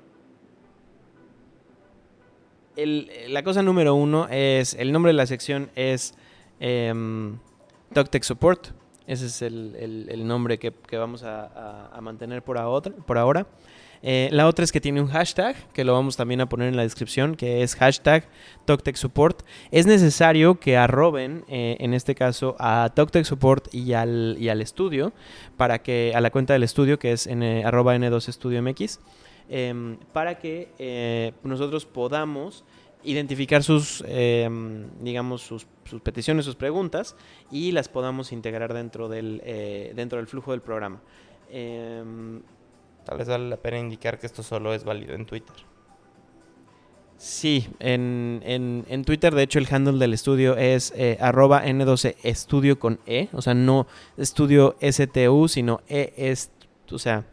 la cosa número 1 es, el nombre de la sección es TalkTech Support. Ese es el nombre que vamos a mantener por ahora. La otra es que tiene un hashtag, que lo vamos también a poner en la descripción, que es hashtag TalkTechSupport. Es necesario que arroben, en este caso, a TalkTechSupport y al estudio, a la cuenta del estudio, que es arroba N2EstudioMX, para que nosotros podamos identificar sus peticiones, sus preguntas, y las podamos integrar dentro del flujo del programa. Tal vez vale la pena indicar que esto solo es válido en Twitter. Sí, en Twitter, de hecho, el handle del estudio es arroba N12estudio con E, o sea, no estudio STU, sino o sea,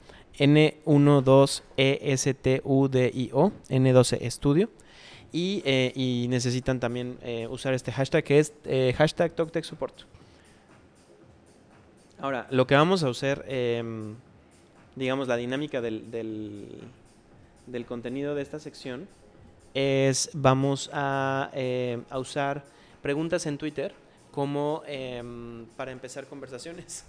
N12ESTUDIO, N12estudio. Y necesitan también usar este hashtag que es hashtag TalkTechSupport. Ahora, lo que vamos a usar, digamos, la dinámica del contenido de esta sección vamos a usar preguntas en Twitter como para empezar conversaciones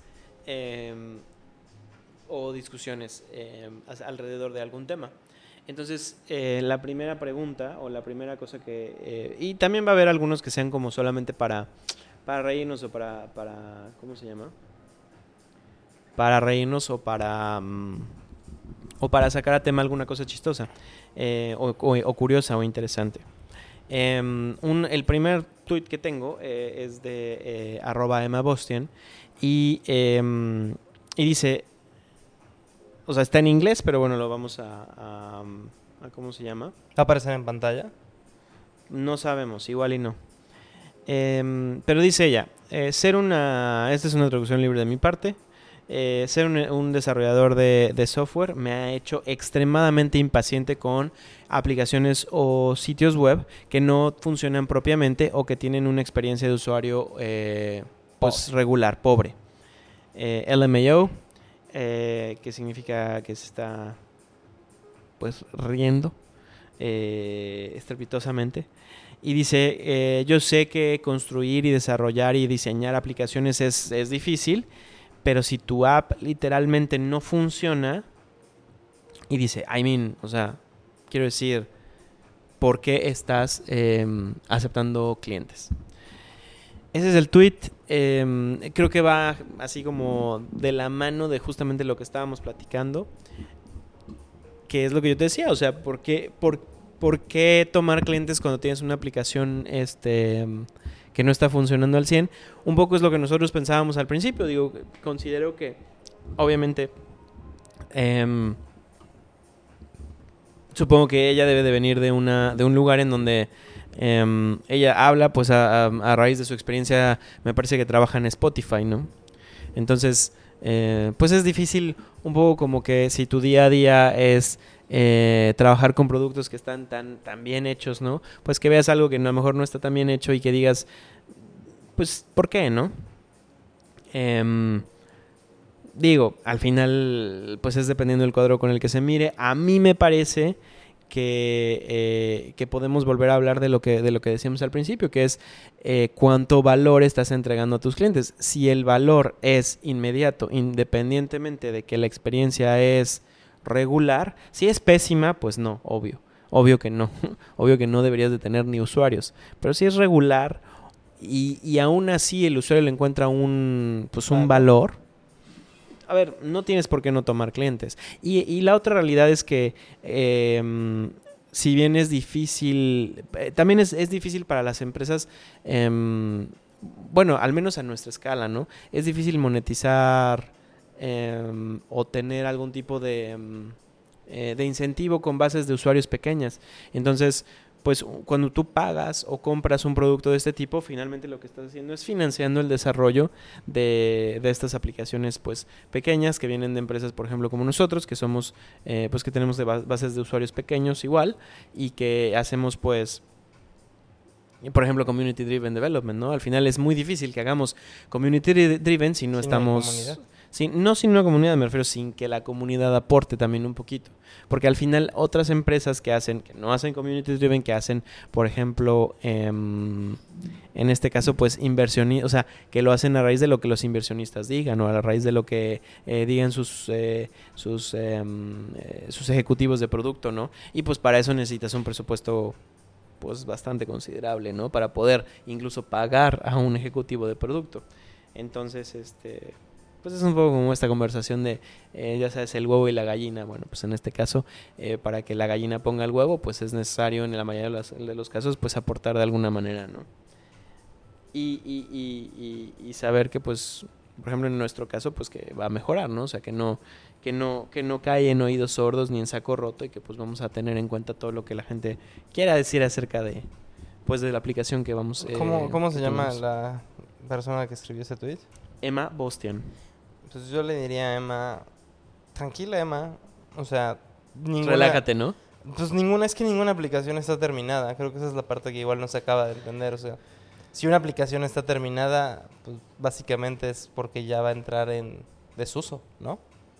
o discusiones alrededor de algún tema. Entonces, la primera pregunta o la primera cosa que... y también va a haber algunos que sean como solamente para reírnos o para ¿cómo se llama? Para reírnos o para sacar a tema alguna cosa chistosa o curiosa o interesante. El primer tweet que tengo es de arroba Emma Bostian y dice, o sea, está en inglés, pero bueno, lo vamos a ¿cómo se llama? ¿Va a aparecer en pantalla? No sabemos, igual y no. Pero dice ella, esta es una traducción libre de mi parte, ser un desarrollador de software me ha hecho extremadamente impaciente con aplicaciones o sitios web que no funcionan propiamente o que tienen una experiencia de usuario pues regular, pobre. LMAO, que significa que se está pues riendo estrepitosamente. Y dice, yo sé que construir y desarrollar y diseñar aplicaciones es difícil, pero si tu app literalmente no funciona, y dice, o sea, quiero decir, ¿por qué estás aceptando clientes? Ese es el tweet. Creo que va así como de la mano de justamente lo que estábamos platicando, que es lo que yo te decía, o sea, ¿por qué tomar clientes cuando tienes una aplicación que no está funcionando al 100? Un poco es lo que nosotros pensábamos al principio. Digo, considero que obviamente supongo que ella debe de venir de un lugar en donde ella habla pues a raíz de su experiencia. Me parece que trabaja en Spotify, ¿no? Entonces pues es difícil un poco como que si tu día a día es trabajar con productos que están tan bien hechos, ¿no? Pues que veas algo que a lo mejor no está tan bien hecho y que digas, pues, ¿por qué, no? Digo, al final, pues es dependiendo del cuadro con el que se mire. A mí me parece que podemos volver a hablar de lo que decíamos al principio, que es cuánto valor estás entregando a tus clientes. Si el valor es inmediato, independientemente de que la experiencia es regular, si es pésima, pues no, obvio que no, obvio que no deberías de tener ni usuarios, pero si es regular y aún así el usuario le encuentra un valor, a ver, no tienes por qué no tomar clientes. Y la otra realidad es que si bien es difícil, también es difícil para las empresas, bueno, al menos a nuestra escala, ¿no? Es difícil monetizar o tener algún tipo de incentivo con bases de usuarios pequeñas. Entonces, pues cuando tú pagas o compras un producto de este tipo, finalmente lo que estás haciendo es financiando el desarrollo de estas aplicaciones pues pequeñas que vienen de empresas, por ejemplo, como nosotros, que somos pues que tenemos bases de usuarios pequeños igual y que hacemos pues por ejemplo Community Driven Development, ¿no? Al final es muy difícil que hagamos Community Driven si no estamos... no sin una comunidad, me refiero sin que la comunidad aporte también un poquito. Porque al final otras empresas que no hacen community driven, que hacen, por ejemplo, en este caso, pues inversionistas, o sea, que lo hacen a raíz de lo que los inversionistas digan o a raíz de lo que digan sus ejecutivos de producto, ¿no? Y pues para eso necesitas un presupuesto pues bastante considerable, ¿no? Para poder incluso pagar a un ejecutivo de producto. Entonces, pues es un poco como esta conversación de, ya sabes, el huevo y la gallina. Bueno, pues en este caso, para que la gallina ponga el huevo, pues es necesario en la mayoría de los casos, pues aportar de alguna manera, ¿no? Y saber que, pues, por ejemplo, en nuestro caso, pues que va a mejorar, ¿no? O sea, que no cae en oídos sordos ni en saco roto y que pues vamos a tener en cuenta todo lo que la gente quiera decir acerca de, pues, de la aplicación que vamos ¿Cómo se que llama tenemos. la persona que escribió ese tweet? Emma Bostian. Pues yo le diría a Emma, tranquila Emma, o sea, ninguna... Relájate, ¿no? Pues es que ninguna aplicación está terminada. Creo que esa es la parte que igual no se acaba de entender. O sea, si una aplicación está terminada, pues básicamente es porque ya va a entrar en desuso, ¿no?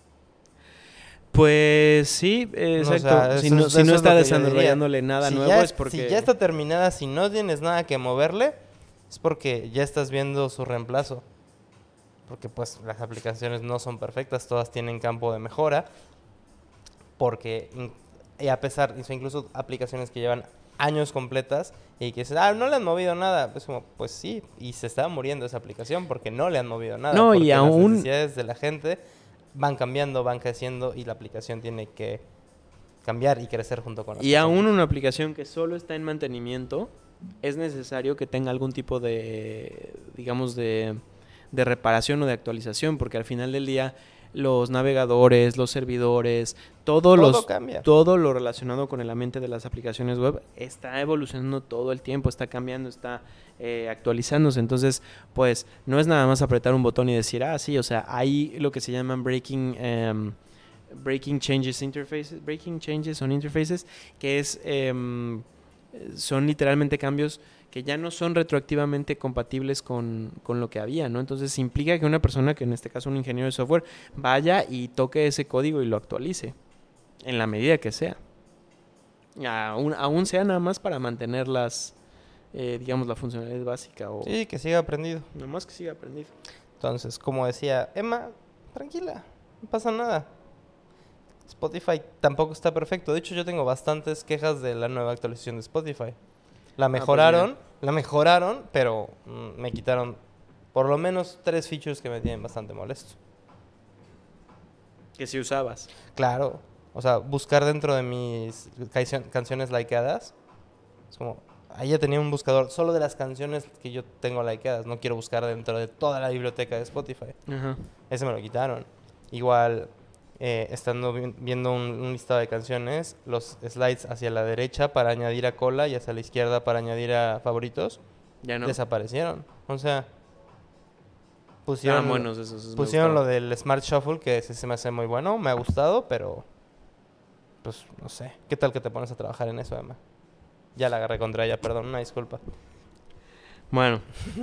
Pues sí, O exacto. sea, si eso no, es- si eso no es está lo que yo desarrollándole diría. nada Si nuevo ya, es porque... si ya está terminada, si no tienes nada que moverle, es porque ya estás viendo su reemplazo. Porque pues las aplicaciones no son perfectas, todas tienen campo de mejora. Porque y a pesar, incluso aplicaciones que llevan años completas y que dicen, no le han movido nada. Es como, pues sí, y se está muriendo esa aplicación porque no le han movido nada. No, y porque las aún- necesidades de la gente van cambiando, van creciendo y la aplicación tiene que cambiar y crecer junto con las Y aún personas. una aplicación que solo está en mantenimiento, es necesario que tenga algún tipo de, digamos, de reparación o de actualización, porque al final del día los navegadores, los servidores, Todo cambia. todo lo relacionado con el ambiente de las aplicaciones web está evolucionando todo el tiempo, está cambiando, está actualizándose. Entonces, pues, no es nada más apretar un botón y decir, sí, o sea, hay lo que se llaman breaking changes on interfaces, que es son literalmente cambios que ya no son retroactivamente compatibles con lo que había, ¿no? Entonces implica que una persona, que en este caso un ingeniero de software, vaya y toque ese código y lo actualice, en la medida que sea. Aún sea nada más para mantener digamos, la funcionalidad básica o Sí, que siga aprendido. nada más que siga aprendido. Entonces, como decía Emma, tranquila, no pasa nada. Spotify tampoco está perfecto. De hecho, yo tengo bastantes quejas de la nueva actualización de Spotify. La mejoraron, pero me quitaron por lo menos 3 features que me tienen bastante molesto. Que si usabas. Claro, o sea, buscar dentro de mis canciones likeadas, es como, ahí ya tenía un buscador solo de las canciones que yo tengo likeadas. No quiero buscar dentro de toda la biblioteca de Spotify. Ajá. Ese me lo quitaron. Igual, estando viendo un listado de canciones, los slides hacia la derecha para añadir a cola y hacia la izquierda para añadir a favoritos, Ya no. desaparecieron. O sea, Estaban buenos esos. me pusieron lo gustaban. del Smart Shuffle, que ese se me hace muy bueno, me ha gustado, pero pues no sé. ¿Qué tal que te pones a trabajar en eso, Emma? Ya la agarré contra ella, perdón, una disculpa. Bueno.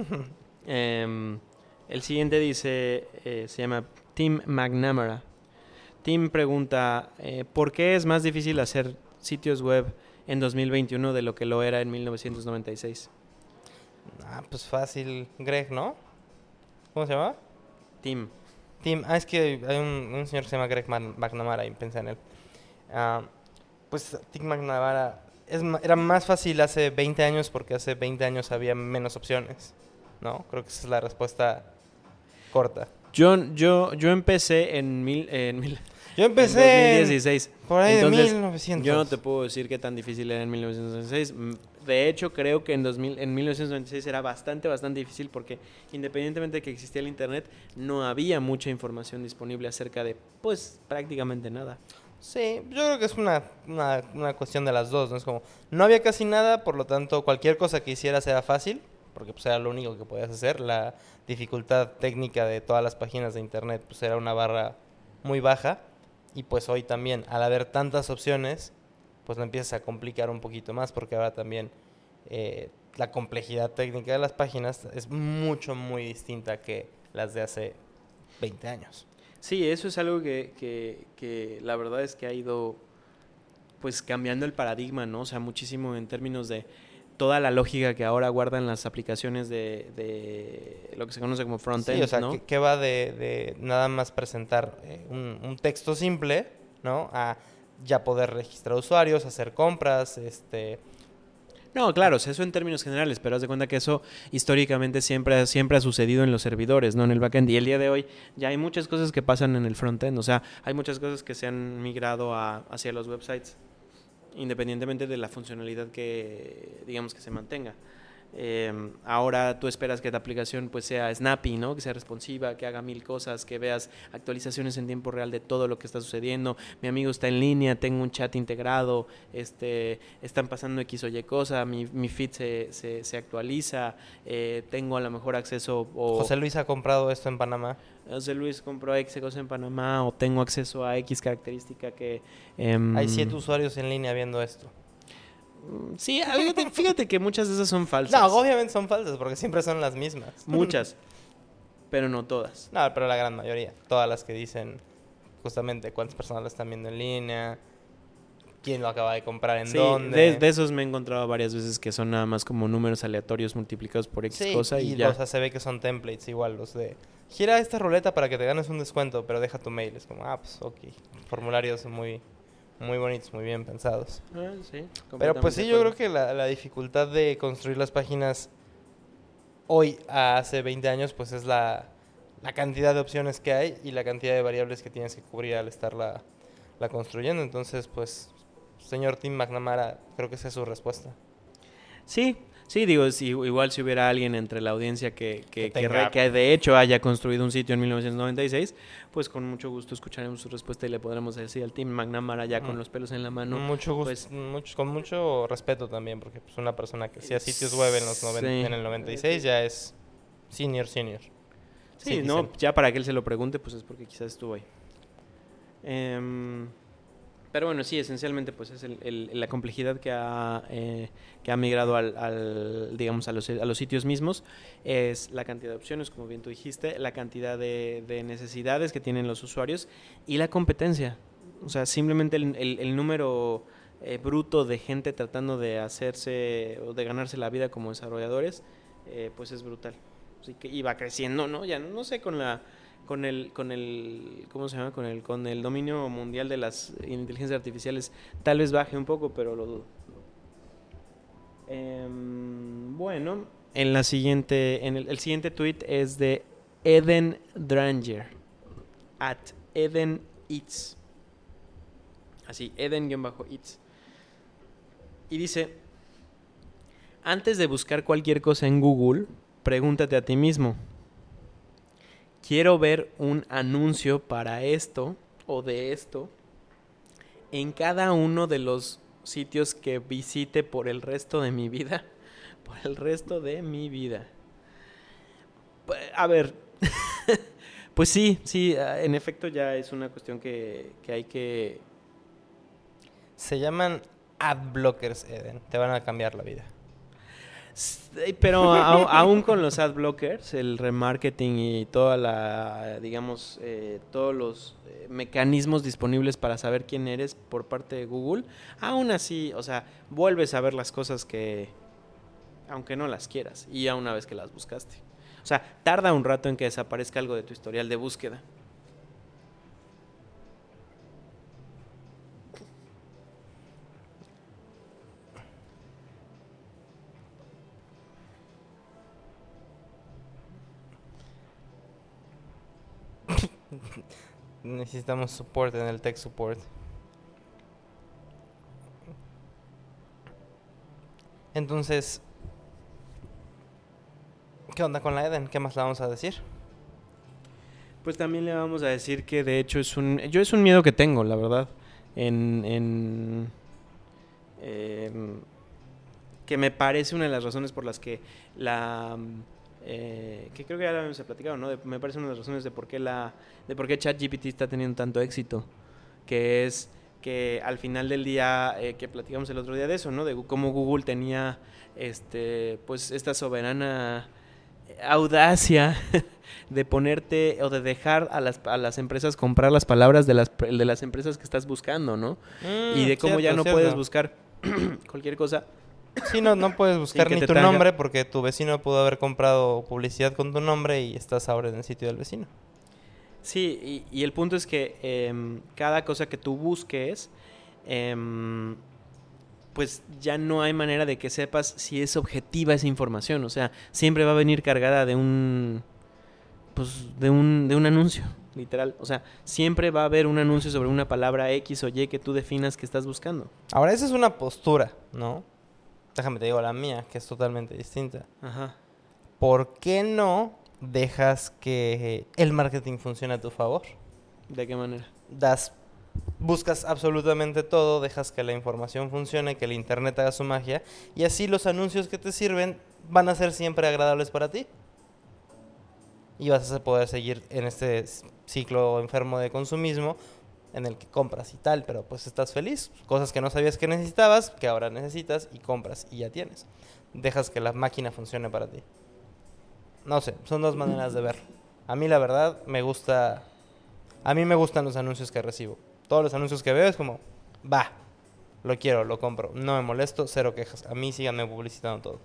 El siguiente dice, se llama Tim McNamara. Tim pregunta, ¿por qué es más difícil hacer sitios web en 2021 de lo que lo era en 1996? Pues fácil, Greg, ¿no? ¿Cómo se llama? Tim. Tim, es que hay un señor que se llama Greg McNamara y pensé en él. Pues Tim McNamara era más fácil hace 20 años porque hace 20 años había menos opciones, ¿no? Creo que esa es la respuesta corta. Yo empecé Yo empecé en 2016. por ahí Entonces, de 1900. Yo no te puedo decir qué tan difícil era en 1996. De hecho, creo que en 1996 era bastante difícil porque independientemente de que existía el internet, no había mucha información disponible acerca de, pues, prácticamente nada. Sí, yo creo que es una cuestión de las dos, ¿no? Es como, no había casi nada, por lo tanto, cualquier cosa que hicieras era fácil, porque pues era lo único que podías hacer. La dificultad técnica de todas las páginas de internet pues era una barra muy baja. Y pues hoy también, al haber tantas opciones, pues lo empiezas a complicar un poquito más, porque ahora también la complejidad técnica de las páginas es muy distinta que las de hace 20 años. Sí, eso es algo que la verdad es que ha ido pues cambiando el paradigma, ¿no? O sea, muchísimo en términos de toda la lógica que ahora guardan las aplicaciones de lo que se conoce como frontend, Sí, o sea, ¿no? que va de nada más presentar un texto simple, ¿no? A ya poder registrar usuarios, hacer compras, No, claro, o sea, eso en términos generales, pero haz de cuenta que eso históricamente siempre ha sucedido en los servidores, no en el backend. Y el día de hoy ya hay muchas cosas que pasan en el frontend, o sea, hay muchas cosas que se han migrado hacia los websites, independientemente de la funcionalidad que, digamos, que se mantenga. Ahora tú esperas que la aplicación pues sea snappy, ¿no? Que sea responsiva, que haga 1000 cosas, que veas actualizaciones en tiempo real de todo lo que está sucediendo. Mi amigo está en línea, tengo un chat integrado, están pasando X o Y cosa, mi feed se actualiza, tengo a lo mejor acceso José Luis ha comprado esto en Panamá. José Luis compró X cosa en Panamá o tengo acceso a X característica que... Hay 7 usuarios en línea viendo esto. Sí, fíjate que muchas de esas son falsas. No, obviamente son falsas porque siempre son las mismas. Muchas, pero no todas. No, pero la gran mayoría. Todas las que dicen justamente cuántas personas lo están viendo en línea, quién lo acaba de comprar en Sí, dónde. de esos me he encontrado varias veces que son nada más como números aleatorios multiplicados por X Sí, cosa y y ya. o sea, se ve que son templates igual, los de gira esta ruleta para que te ganes un descuento, pero deja tu mail. Es como, pues ok. Formularios muy, muy bonitos, muy bien pensados. Sí, Pero pues sí, completamente yo de creo acuerdo. que la dificultad de construir las páginas hoy a hace 20 años, pues es la cantidad de opciones que hay y la cantidad de variables que tienes que cubrir al estarla construyendo. Entonces, pues, señor Tim McNamara, creo que esa es su respuesta. Sí, digo, igual si hubiera alguien entre la audiencia que tenga- que de hecho haya construido un sitio en 1996, pues con mucho gusto escucharemos su respuesta y le podremos decir al Team McNamara ya con los pelos en la mano. mucho gusto, pues- con mucho respeto también, porque pues una persona que hacía sitios web en Sí. en el 96 ya es senior. Sí, Sí, no, dicen. ya para que él se lo pregunte, pues es porque quizás estuvo ahí. Pero bueno, sí, esencialmente pues es la complejidad que ha migrado digamos, a los sitios mismos. Es la cantidad de opciones, como bien tú dijiste, la cantidad de necesidades que tienen los usuarios y la competencia. O sea, simplemente el número bruto de gente tratando de hacerse o de ganarse la vida como desarrolladores, pues es brutal. Así que iba creciendo, ¿no? Ya no sé con el ¿cómo se llama? Con el dominio mundial de las inteligencias artificiales tal vez baje un poco, pero lo dudo. Bueno, en la siguiente, el siguiente tweet es de Eden Dranger @EdenEats. Así, Eden-Eats. Y dice: antes de buscar cualquier cosa en Google, pregúntate a ti mismo: quiero ver un anuncio para esto o de esto en cada uno de los sitios que visite por el resto de mi vida. Por el resto de mi vida. A ver, pues sí, en efecto ya es una cuestión que hay que... Se llaman ad blockers, Eden. Te van a cambiar la vida. Pero aún con los ad blockers, el remarketing y toda digamos, todos los mecanismos disponibles para saber quién eres por parte de Google, aún así, o sea, vuelves a ver las cosas que, aunque no las quieras, y ya una vez que las buscaste. O sea, tarda un rato en que desaparezca algo de tu historial de búsqueda. Necesitamos support en el tech support. Entonces, ¿qué onda con la Eden? ¿Qué más le vamos a decir? Pues también le vamos a decir que de hecho es un miedo que tengo, la verdad, que me parece una de las razones por las que que creo que ya lo habíamos platicado, ¿no? Me parece una de las razones de por qué ChatGPT está teniendo tanto éxito, que es que al final del día, que platicamos el otro día de eso, ¿no? De cómo Google tenía pues esta soberana audacia de ponerte o de dejar a las empresas comprar las palabras de las empresas que estás buscando, ¿no? Y de cómo ya no puedes buscar cualquier cosa. Sí, no puedes buscar que ni te tu traiga. nombre porque tu vecino pudo haber comprado publicidad con tu nombre y estás ahora en el sitio del vecino. Sí, y el punto es que cada cosa que tú busques, pues ya no hay manera de que sepas si es objetiva esa información. O sea, siempre va a venir cargada de un anuncio, literal. O sea, siempre va a haber un anuncio sobre una palabra X o Y que tú definas que estás buscando. Ahora, esa es una postura, ¿no? déjame te digo la mía, que es totalmente distinta. Ajá. ¿Por qué no dejas que el marketing funcione a tu favor? ¿De qué manera? Buscas absolutamente todo, dejas que la información funcione, que el internet haga su magia, y así los anuncios que te sirven van a ser siempre agradables para ti. Y vas a poder seguir en este ciclo enfermo de consumismo en el que compras y tal, pero pues estás feliz. Cosas que no sabías que necesitabas, que ahora necesitas, y compras y ya tienes. Dejas que la máquina funcione para ti. No sé, son dos maneras de verlo. A mí la verdad me gusta... A mí me gustan los anuncios que recibo. Todos los anuncios que veo es como, va, lo quiero, lo compro. No me molesto, cero quejas. A mí síganme publicitando todo.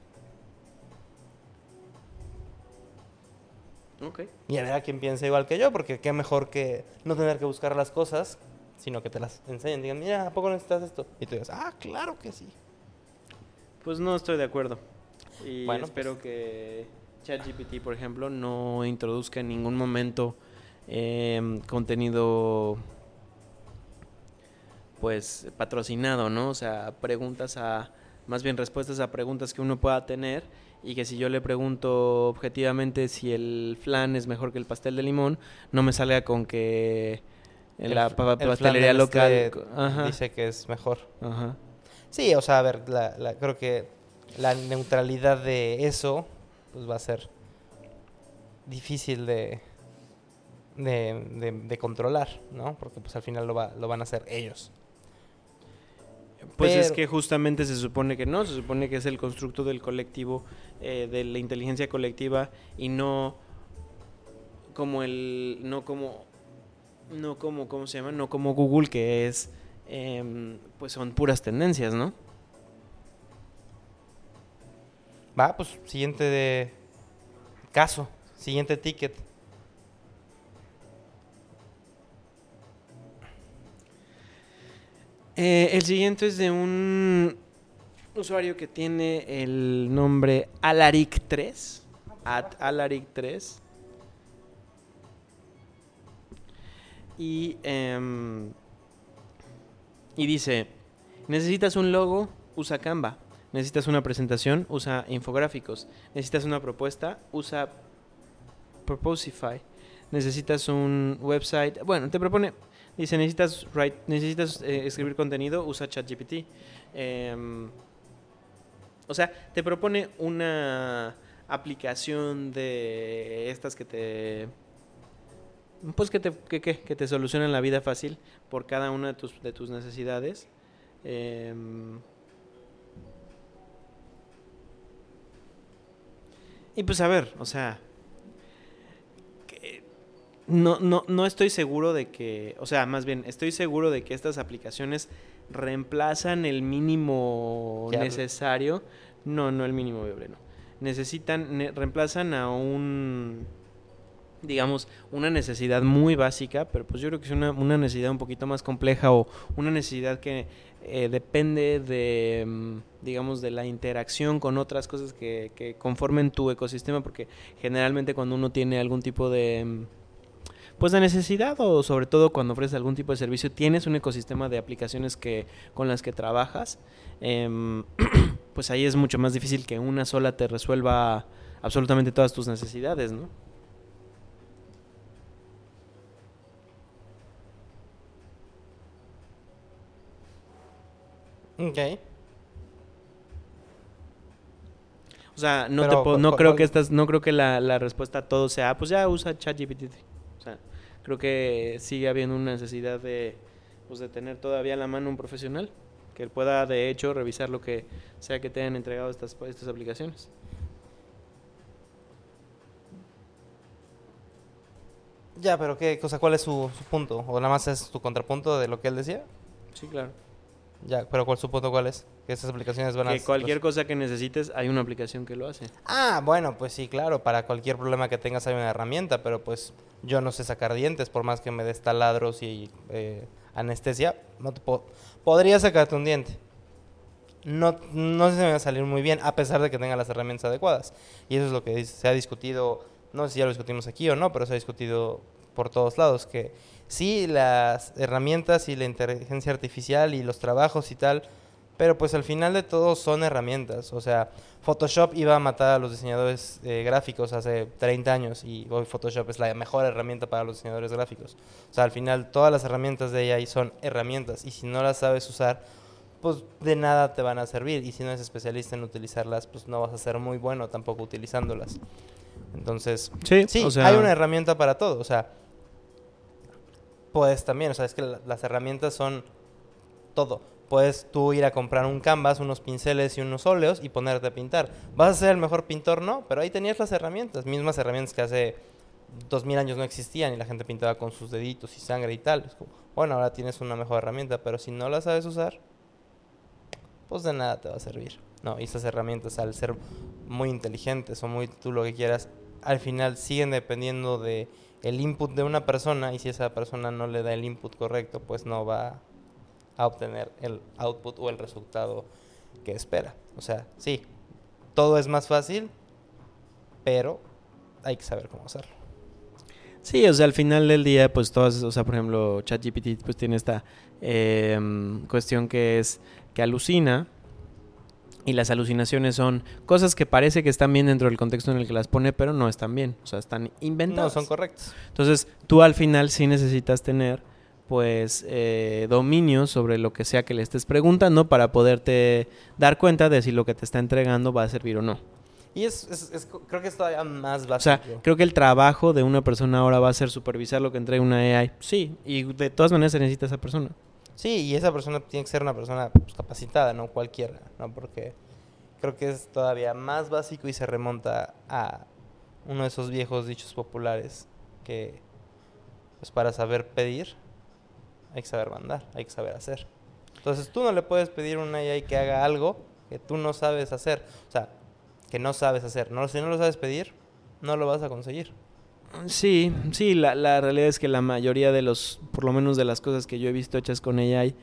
Ok. Y a ver a quién piensa igual que yo, porque qué mejor que no tener que buscar las cosas, sino que te las enseñen. Digan, mira, ¿a poco necesitas esto? Y tú digas, ah, claro que sí. Pues no estoy de acuerdo. Y Bueno, espero que ChatGPT, por ejemplo, no introduzca en ningún momento contenido pues patrocinado, ¿no? O sea, más bien respuestas a preguntas que uno pueda tener, y que si yo le pregunto objetivamente si el flan es mejor que el pastel de limón, no me salga con que en la el pastelería flan de local Nestlé dice que es mejor. Ajá. Sí, o sea, a ver, creo que la neutralidad de eso pues va a ser difícil de controlar, ¿no? Porque pues al final lo van a hacer ellos. Pues es Pero- que justamente se supone que no, se supone que es el constructo del colectivo, de la inteligencia colectiva, y no como ¿cómo se llama? No como Google, que es, pues son puras tendencias, ¿no? Va, pues siguiente caso, siguiente ticket. El siguiente es de un usuario que tiene el nombre Alaric3, @Alaric3. Y dice, necesitas un logo, usa Canva. Necesitas una presentación, usa infográficos. Necesitas una propuesta, usa Proposify. Necesitas un website, bueno, te propone, dice, necesitas escribir contenido, usa ChatGPT. O sea, te propone una aplicación de estas que te... Pues que te solucionan la vida fácil por cada una de tus necesidades. Y pues a ver, o sea, no estoy seguro de que, o sea, más bien estoy seguro de que estas aplicaciones reemplazan el mínimo Viable. necesario. No el mínimo viable, no. Reemplazan a digamos, una necesidad muy básica, pero pues yo creo que es una necesidad un poquito más compleja, o una necesidad que depende de, digamos, de la interacción con otras cosas que conformen tu ecosistema, porque generalmente cuando uno tiene algún tipo de, pues de necesidad, o sobre todo cuando ofreces algún tipo de servicio, tienes un ecosistema de aplicaciones con las que trabajas, pues ahí es mucho más difícil que una sola te resuelva absolutamente todas tus necesidades, ¿no? Ok. O sea, Pero, no creo que ¿cuál? no creo que la respuesta a todo sea, pues ya usa ChatGPT. O sea, creo que sigue habiendo una necesidad de, pues de tener todavía a la mano un profesional que pueda de hecho revisar lo que sea que te hayan entregado estas aplicaciones. Ya, pero qué cosa, ¿cuál es su punto? ¿O nada más es tu contrapunto de lo que él decía? Sí, claro. Ya, pero ¿cuál su punto cuál es? Que esas aplicaciones van a... Que cualquier cosa que necesites, hay una aplicación que lo hace. Ah, bueno, pues sí, claro, para cualquier problema que tengas hay una herramienta, pero pues yo no sé sacar dientes, por más que me des taladros y anestesia, no te podría sacarte un diente. No sé si me va a salir muy bien, a pesar de que tenga las herramientas adecuadas. Y eso es lo que se ha discutido, no sé si ya lo discutimos aquí o no, pero se ha discutido por todos lados, que sí, las herramientas y la inteligencia artificial y los trabajos y tal Pero pues al final de todo son herramientas. O sea, Photoshop iba a matar a los diseñadores gráficos hace 30 años y hoy Photoshop es la mejor herramienta para los diseñadores gráficos. O sea, al final todas las herramientas de AI son herramientas y si no las sabes usar, pues de nada te van a servir. Y si no eres especialista en utilizarlas, pues no vas a ser muy bueno tampoco utilizándolas. Entonces, Sí, o sea, hay una herramienta para todo. O sea, puedes también, o sea, es que las herramientas son todo. Puedes tú ir a comprar un canvas, unos pinceles y unos óleos y ponerte a pintar. ¿Vas a ser el mejor pintor? No, pero ahí tenías las herramientas, mismas herramientas que hace 2000 años no existían y la gente pintaba con sus deditos y sangre y tal. Es como, bueno, ahora tienes una mejor herramienta, pero si no la sabes usar, pues de nada te va a servir. No, y esas herramientas al ser muy inteligentes o muy tú lo que quieras, al final siguen dependiendo de el input de una persona y si esa persona no le da el input correcto, pues no va a obtener el output o el resultado que espera. O sea, sí, todo es más fácil, pero hay que saber cómo hacerlo. sí, o sea, al final del día, pues todas, o sea, por ejemplo, ChatGPT pues tiene esta cuestión que es que alucina y las alucinaciones son cosas que parece que están bien dentro del contexto en el que las pone, pero no están bien, o sea, están inventadas. No son correctos. Entonces, tú al final sí necesitas tener, pues, dominio sobre lo que sea que le estés preguntando para poderte dar cuenta de si lo que te está entregando va a servir o no. Y creo que es todavía más O básico. sea, creo que el trabajo de una persona ahora va a ser supervisar lo que entrega una AI. Sí, y de todas maneras se necesita esa persona. Sí, y esa persona tiene que ser una persona pues, capacitada, no cualquiera, ¿no? Porque creo que es todavía más básico y se remonta a uno de esos viejos dichos populares que, pues para saber pedir, hay que saber mandar, hay que saber hacer. Entonces tú no le puedes pedir a una AI que haga algo que tú no sabes hacer, o sea, que no sabes hacer. No, si no lo sabes pedir, no lo vas a conseguir. Sí, sí, la realidad es que la mayoría de los, por lo menos de las cosas que yo he visto hechas con AI,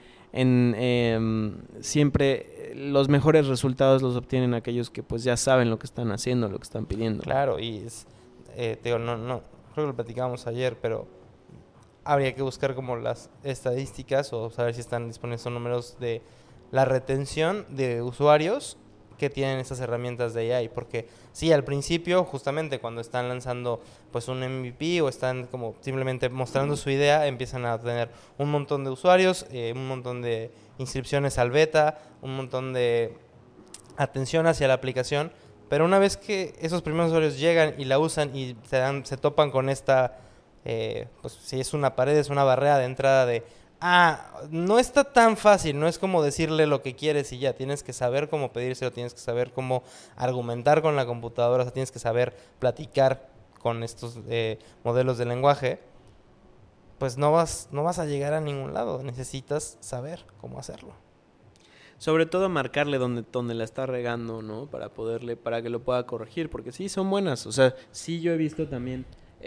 siempre los mejores resultados los obtienen aquellos que pues ya saben lo que están haciendo, lo que están pidiendo. Claro, y te digo, no, creo que lo platicábamos ayer, pero habría que buscar como las estadísticas o saber si están disponibles esos números de la retención de usuarios que tienen estas herramientas de AI, porque sí, al principio, justamente cuando están lanzando pues un MVP o están como simplemente mostrando su idea, empiezan a tener un montón de usuarios, un montón de inscripciones al beta, un montón de atención hacia la aplicación, pero una vez que esos primeros usuarios llegan y la usan y se topan con esta, pues si es una pared, es una barrera de entrada de no está tan fácil, no es como decirle lo que quieres y ya, tienes que saber cómo pedírselo, tienes que saber cómo argumentar con la computadora, o sea, tienes que saber platicar con estos modelos de lenguaje, pues no vas a llegar a ningún lado, necesitas saber cómo hacerlo. Sobre todo marcarle donde la está regando, ¿no? Para que lo pueda corregir, porque sí, son buenas. O sea, sí yo he visto también,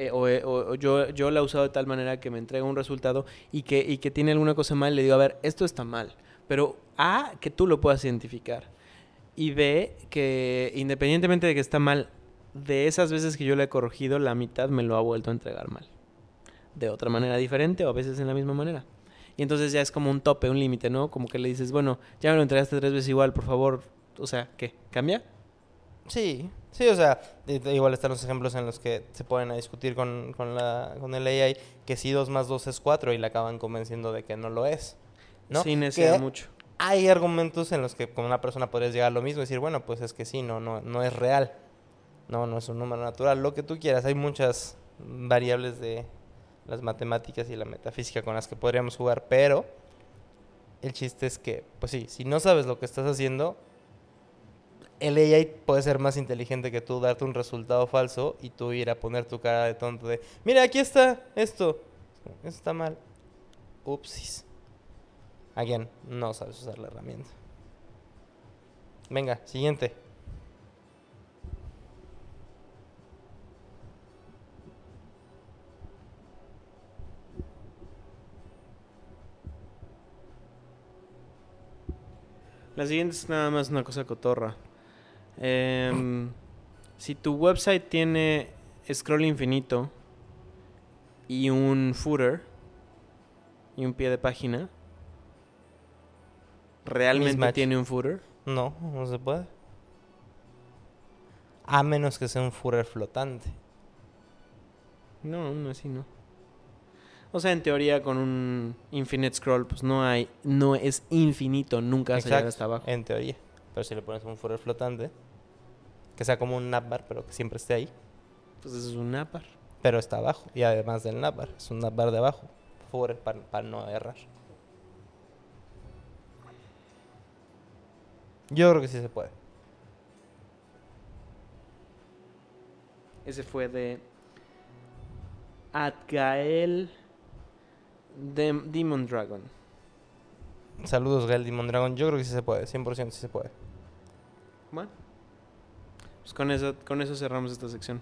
yo la he usado de tal manera que me entrega un resultado y que tiene alguna cosa mal, le digo, a ver, esto está mal. Pero A, que tú lo puedas identificar. Y B, que independientemente de que está mal, de esas veces que yo le he corregido, la mitad me lo ha vuelto a entregar mal. De otra manera diferente o a veces en la misma manera. Y entonces ya es como un tope, un límite, ¿no? Como que le dices, bueno, ya me lo entregaste 3 veces igual, por favor. O sea, ¿qué? ¿Cambia? Sí, o sea, igual están los ejemplos en los que se ponen a discutir con el AI que si 2 más 2 es 4 y le acaban convenciendo de que no lo es, ¿no? Sí, necesita Que mucho. hay argumentos en los que con una persona podrías llegar a lo mismo y decir, bueno, pues es que sí, no es real, no es un número natural, lo que tú quieras, hay muchas variables de las matemáticas y la metafísica con las que podríamos jugar, pero el chiste es que, pues sí, si no sabes lo que estás haciendo, el AI puede ser más inteligente que tú, darte un resultado falso y tú ir a poner tu cara de tonto de, mira, aquí está esto está mal, upsis. Again, no sabes usar la herramienta. Venga, siguiente. La siguiente es nada más una cosa cotorra. Si tu website tiene scroll infinito y un footer y un pie de página, realmente Mismatch. tiene un footer. No, no se puede. A menos que sea un footer flotante. No, aún así no. O sea, en teoría con un infinite scroll, pues no es infinito, nunca vas a llegar hasta abajo. En teoría. Pero si le pones un footer flotante, que sea como un navbar, pero que siempre esté ahí, Pues eso es un napper. pero está abajo. Y además del navbar, es un navbar de abajo. Footer para no errar. Yo creo que sí se puede. Ese fue de Atgael Demon Dragon. Saludos, Gael Demon Dragon. Yo creo que sí se puede, 100% sí se puede. Bueno, pues con eso cerramos esta sección.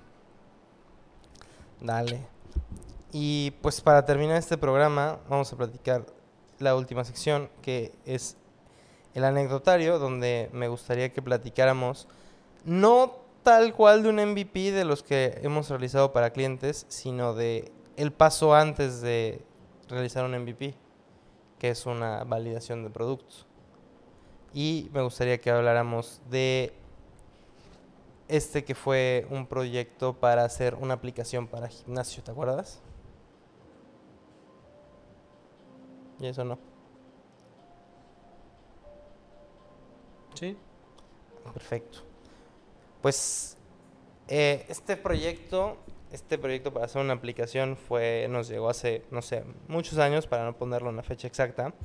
Dale. Y pues para terminar este programa, vamos a platicar la última sección, que es el anecdotario, donde me gustaría que platicáramos, no tal cual de un MVP de los que hemos realizado para clientes, sino de el paso antes de realizar un MVP, que es una validación de productos. Y me gustaría que habláramos de este que fue un proyecto para hacer una aplicación para gimnasio, ¿te acuerdas? Y eso no. ¿Sí? Perfecto. Pues este proyecto para hacer una aplicación nos llegó hace, no sé, muchos años, para no ponerlo en una fecha exacta.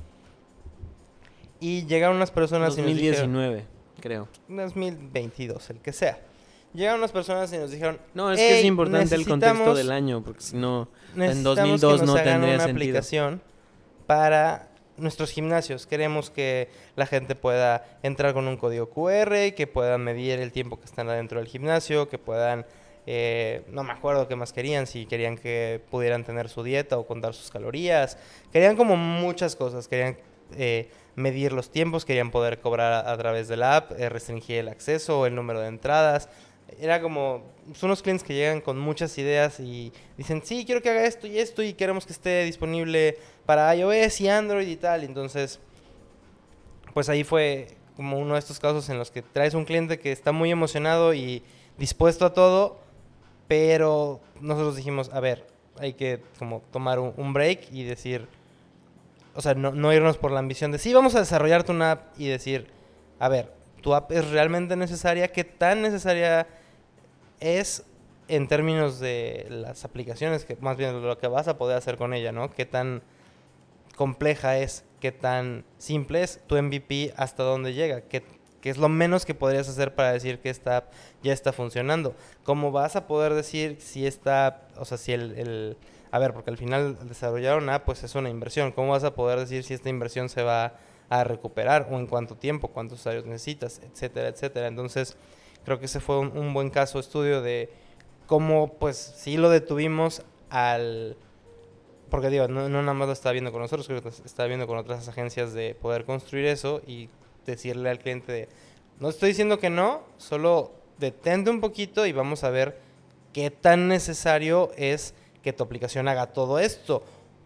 Y llegaron unas personas y nos dijeron... 2019, creo. 2022, el que sea. Llegaron unas personas y nos dijeron... No, es que es "Ey, importante el contexto necesitamos- del año, porque si no, en necesitamos 2002 que nos no hagan tendría una sentido. aplicación para nuestros gimnasios. Queremos que la gente pueda entrar con un código QR y que puedan medir el tiempo que están adentro del gimnasio, que puedan... no me acuerdo qué más querían, si querían que pudieran tener su dieta o contar sus calorías. Querían como muchas cosas. Querían medir los tiempos, querían poder cobrar a través de la app, restringir el acceso o el número de entradas. Era como, son unos clientes que llegan con muchas ideas y dicen, sí, quiero que haga esto y queremos que esté disponible para iOS y Android y tal. Entonces, pues ahí fue como uno de estos casos en los que traes un cliente que está muy emocionado y dispuesto a todo, pero nosotros dijimos, a ver, hay que como tomar un break y decir, o sea, no irnos por la ambición de, sí, vamos a desarrollarte una app y decir, a ver, ¿tu app es realmente necesaria? ¿Qué tan necesaria es en términos de las aplicaciones, que más bien lo que vas a poder hacer con ella, ¿no? ¿Qué tan compleja es? ¿Qué tan simple es? Tu MVP, ¿hasta dónde llega? ¿Qué es lo menos que podrías hacer para decir que esta app ya está funcionando? ¿Cómo vas a poder decir si esta, o sea, si a ver, porque al final desarrollar una app pues es una inversión. ¿Cómo vas a poder decir si esta inversión se va a recuperar o en cuánto tiempo, cuántos usuarios necesitas, etcétera, etcétera? Entonces, creo que ese fue un buen caso estudio de cómo, pues, sí lo detuvimos porque digo, no nada más lo estaba viendo con nosotros, creo que estaba viendo con otras agencias de poder construir eso y decirle al cliente, no estoy diciendo que no, solo detente un poquito y vamos a ver qué tan necesario es que tu aplicación haga todo esto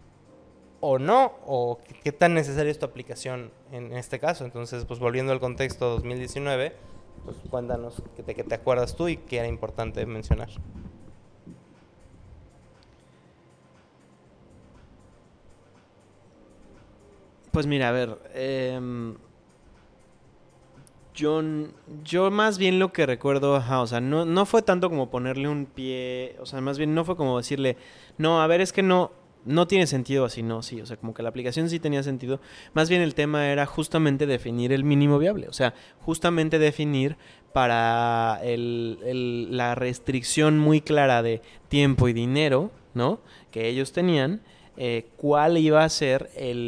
o no, o qué tan necesaria es tu aplicación en este caso. Entonces, pues volviendo al contexto 2019, pues cuéntanos de qué te acuerdas tú y qué era importante mencionar. Pues mira, a ver, yo más bien lo que recuerdo, o sea, no fue tanto como ponerle un pie, o sea, más bien no fue como decirle, no, a ver, es que no tiene sentido así, no, sí, o sea, como que la aplicación sí tenía sentido. Más bien el tema era justamente definir el mínimo viable, o sea, justamente definir para la restricción muy clara de tiempo y dinero, ¿no? Que ellos tenían, cuál iba a ser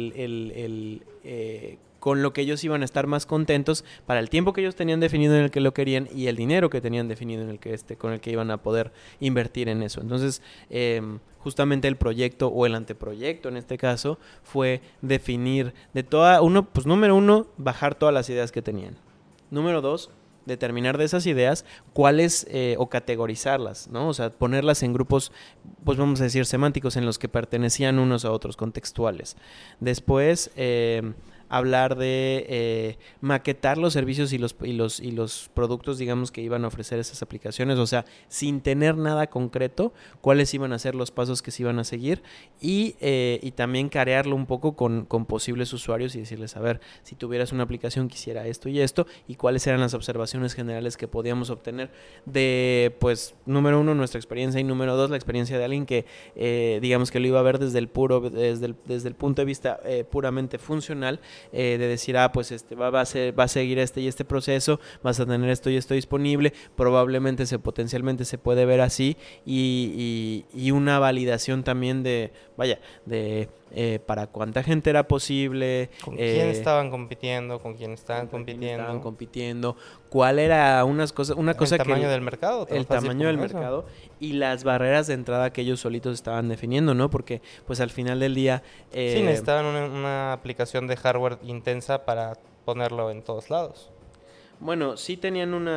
con lo que ellos iban a estar más contentos para el tiempo que ellos tenían definido en el que lo querían y el dinero que tenían definido en el que con el que iban a poder invertir en eso. Entonces, justamente el proyecto o el anteproyecto en este caso fue definir pues número uno, bajar todas las ideas que tenían. Número dos, determinar de esas ideas cuáles o categorizarlas, ¿no? O sea, ponerlas en grupos, pues vamos a decir semánticos, en los que pertenecían unos a otros, contextuales. Después, hablar de maquetar los servicios y los productos, digamos, que iban a ofrecer esas aplicaciones, o sea, sin tener nada concreto, cuáles iban a ser los pasos que se iban a seguir y también carearlo un poco con posibles usuarios y decirles, a ver, si tuvieras una aplicación que hiciera esto y cuáles eran las observaciones generales que podíamos obtener de, pues, número uno, nuestra experiencia y número dos, la experiencia de alguien que, digamos, que lo iba a ver desde el punto de vista puramente funcional, de decir, pues va a seguir este y este proceso, vas a tener esto y esto disponible, probablemente potencialmente se puede ver así y una validación también de para cuánta gente era posible, con quién estaban compitiendo, con quién estaban compitiendo, cuál era una cosa el tamaño del mercado, el tamaño del mercado y las barreras de entrada que ellos solitos estaban definiendo, ¿no? Porque pues al final del día sí, necesitaban una aplicación de hardware intensa para ponerlo en todos lados. Bueno, sí tenían un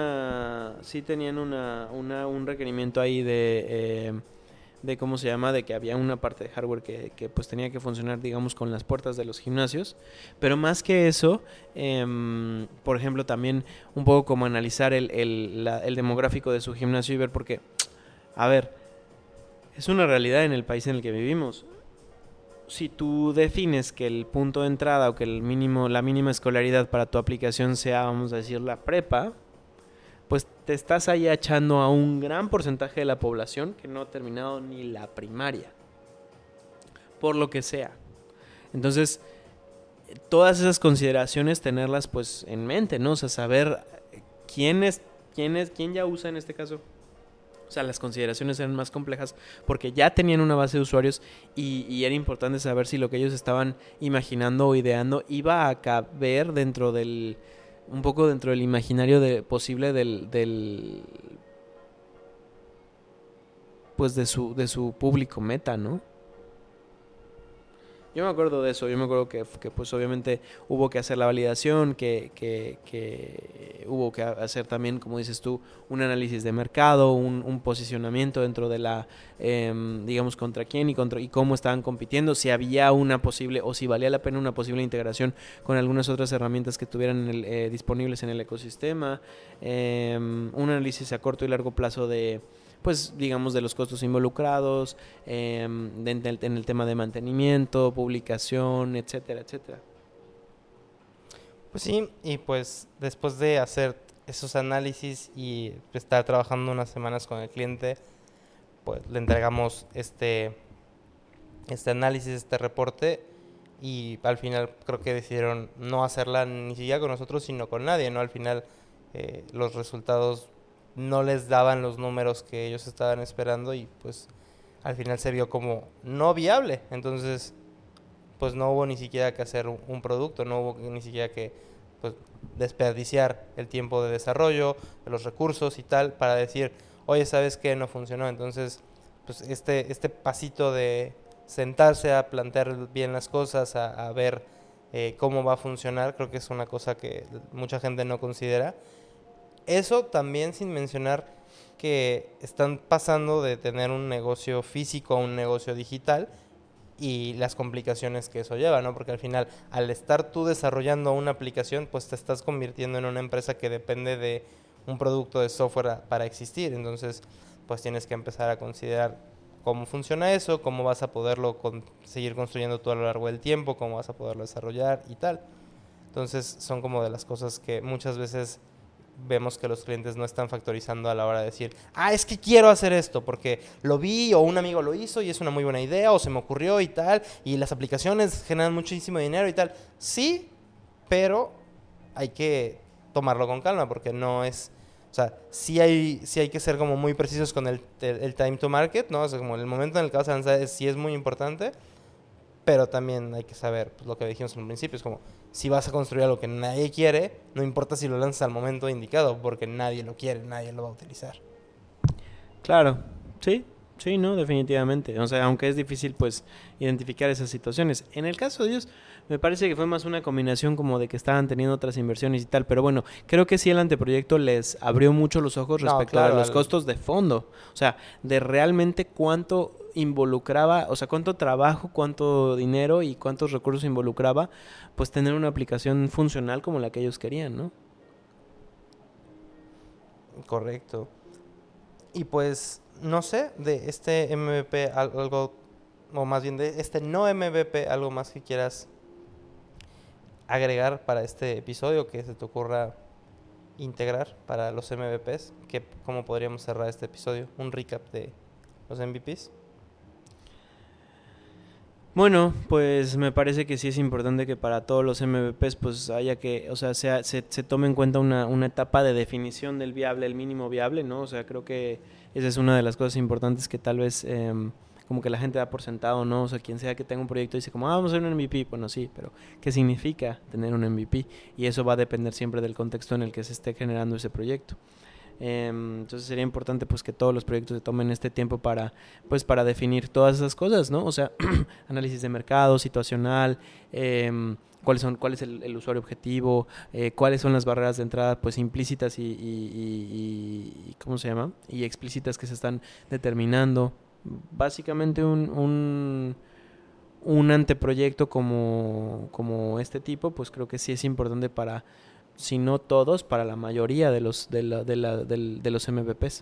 requerimiento ahí de cómo se llama, de que había una parte de hardware que pues tenía que funcionar, digamos, con las puertas de los gimnasios, pero más que eso, por ejemplo, también un poco como analizar el demográfico de su gimnasio y ver porque, a ver, es una realidad en el país en el que vivimos. Si tú defines que el punto de entrada o que la mínima escolaridad para tu aplicación sea, vamos a decir, la prepa, pues te estás ahí echando a un gran porcentaje de la población que no ha terminado ni la primaria, por lo que sea. Entonces, todas esas consideraciones tenerlas pues en mente, ¿no? O sea, saber quién ya usa en este caso. O sea, las consideraciones eran más complejas porque ya tenían una base de usuarios y era importante saber si lo que ellos estaban imaginando o ideando iba a caber dentro del imaginario posible pues de su público meta, ¿no? Yo me acuerdo de eso, yo me acuerdo que pues obviamente hubo que hacer la validación, que hubo que hacer también, como dices tú, un análisis de mercado, un posicionamiento dentro de la, digamos, contra quién y cómo estaban compitiendo, si había una posible, o si valía la pena una posible integración con algunas otras herramientas que tuvieran disponibles en el ecosistema, un análisis a corto y largo plazo de, pues digamos, de los costos involucrados, en el tema de mantenimiento, publicación, etcétera, etcétera. Pues sí, y pues después de hacer esos análisis y estar trabajando unas semanas con el cliente, pues le entregamos este análisis, este reporte, y al final creo que decidieron no hacerla ni siquiera con nosotros, sino con nadie, ¿no? Al final los resultados no les daban los números que ellos estaban esperando y pues al final se vio como no viable. Entonces pues no hubo ni siquiera que hacer un producto, no hubo ni siquiera que pues desperdiciar el tiempo de desarrollo, de los recursos y tal, para decir, oye, ¿sabes qué? No funcionó. Entonces pues este pasito de sentarse a plantear bien las cosas, a ver cómo va a funcionar, creo que es una cosa que mucha gente no considera. Eso también sin mencionar que están pasando de tener un negocio físico a un negocio digital y las complicaciones que eso lleva, ¿no? Porque al final, al estar tú desarrollando una aplicación, pues te estás convirtiendo en una empresa que depende de un producto de software para existir. Entonces, pues tienes que empezar a considerar cómo funciona eso, cómo vas a poderlo seguir construyendo tú a lo largo del tiempo, cómo vas a poderlo desarrollar y tal. Entonces, son como de las cosas que muchas veces vemos que los clientes no están factorizando a la hora de decir, es que quiero hacer esto porque lo vi o un amigo lo hizo y es una muy buena idea o se me ocurrió y tal, y las aplicaciones generan muchísimo dinero y tal. Sí, pero hay que tomarlo con calma porque no es, o sea, sí hay que ser como muy precisos con el time to market, ¿no? O sea, como el momento en el que vas a lanzar sí es muy importante, pero también hay que saber, pues, lo que dijimos al principio, es como, si vas a construir algo que nadie quiere, no importa si lo lanzas al momento indicado, porque nadie lo quiere, nadie lo va a utilizar. Claro, sí, no, definitivamente. O sea, aunque es difícil, pues, identificar esas situaciones. En el caso de ellos, me parece que fue más una combinación como de que estaban teniendo otras inversiones y tal, pero bueno, creo que sí el anteproyecto les abrió mucho los ojos respecto a los costos de fondo. O sea, de realmente cuánto involucraba, o sea, cuánto trabajo, cuánto dinero y cuántos recursos involucraba, pues tener una aplicación funcional como la que ellos querían, ¿no? Correcto. Y pues, no sé, de este MVP algo, o más bien de este no MVP, algo más que quieras agregar para este episodio, que se te ocurra integrar para los MVPs, ¿cómo podríamos cerrar este episodio? Un recap de los MVPs. Bueno, pues me parece que sí es importante que para todos los MVPs pues haya que, o sea, se tome en cuenta una etapa de definición del viable, el mínimo viable, ¿no? O sea, creo que esa es una de las cosas importantes que tal vez como que la gente da por sentado, ¿no? O sea, quien sea que tenga un proyecto dice como, vamos a hacer un MVP, bueno, sí, pero ¿qué significa tener un MVP? Y eso va a depender siempre del contexto en el que se esté generando ese proyecto. Entonces sería importante pues que todos los proyectos se tomen este tiempo para definir todas esas cosas, ¿no? O sea, análisis de mercado, situacional, cuál es el usuario objetivo, cuáles son las barreras de entrada pues implícitas y ¿cómo se llama? Y explícitas que se están determinando. Básicamente un anteproyecto como este tipo, pues creo que sí es importante para, si no todos, para la mayoría de los de los MVPs.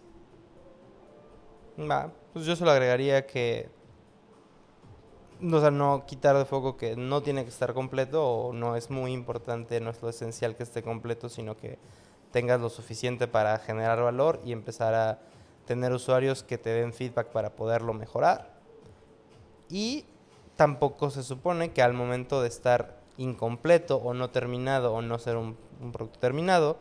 Pues yo solo agregaría que, o sea, no quitar de foco que no tiene que estar completo o no es muy importante, no es lo esencial que esté completo, sino que tengas lo suficiente para generar valor y empezar a tener usuarios que te den feedback para poderlo mejorar. Y tampoco se supone que al momento de estar incompleto o no terminado o no ser un producto terminado,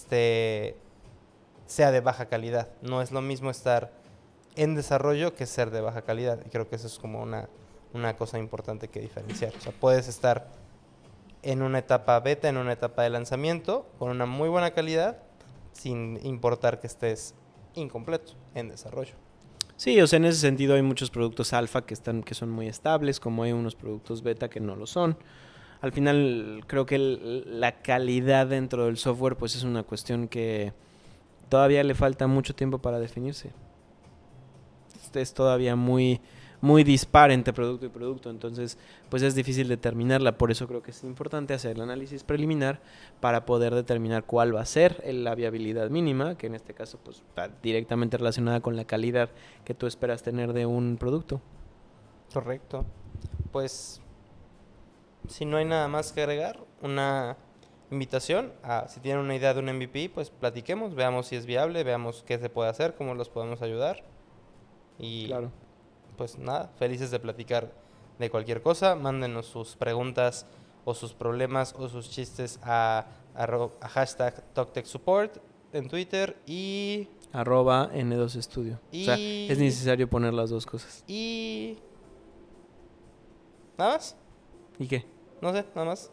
sea de baja calidad. No es lo mismo estar en desarrollo que ser de baja calidad. Y creo que eso es como una cosa importante que diferenciar. O sea, puedes estar en una etapa beta, en una etapa de lanzamiento, con una muy buena calidad, sin importar que estés incompleto en desarrollo. Sí, o sea, en ese sentido hay muchos productos alfa que son muy estables, como hay unos productos beta que no lo son. Al final creo que la calidad dentro del software pues es una cuestión que todavía le falta mucho tiempo para definirse. Es todavía muy dispar entre producto y producto, entonces pues es difícil determinarla. Por eso creo que es importante hacer el análisis preliminar para poder determinar cuál va a ser la viabilidad mínima, que en este caso pues está directamente relacionada con la calidad que tú esperas tener de un producto. Correcto. Pues si no hay nada más que agregar, una invitación a, si tienen una idea de un MVP, pues platiquemos, veamos si es viable, veamos qué se puede hacer, cómo los podemos ayudar. Y claro, pues nada, felices de platicar de cualquier cosa. Mándenos sus preguntas o sus problemas o sus chistes a hashtag TalkTechSupport en Twitter y @N2Studio. O sea, es necesario poner las dos cosas. Y ¿nada más? ¿Y qué? No sé, nada más.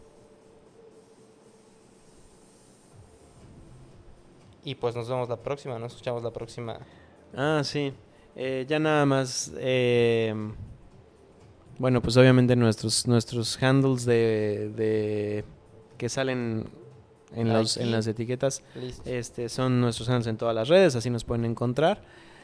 Y pues nos vemos la próxima, nos escuchamos la próxima. Ah, sí. Ya nada más. Bueno, pues obviamente nuestros handles de que salen en las etiquetas. Listo. Son nuestros handles en todas las redes, así nos pueden encontrar.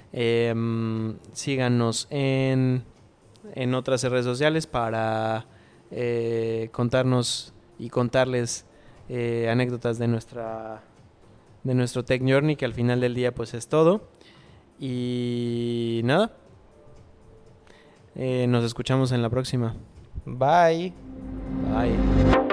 Síganos en otras redes sociales para contarnos y contarles anécdotas de nuestro Tech Journey, que al final del día pues es todo. Y nada, nos escuchamos en la próxima. Bye. Bye.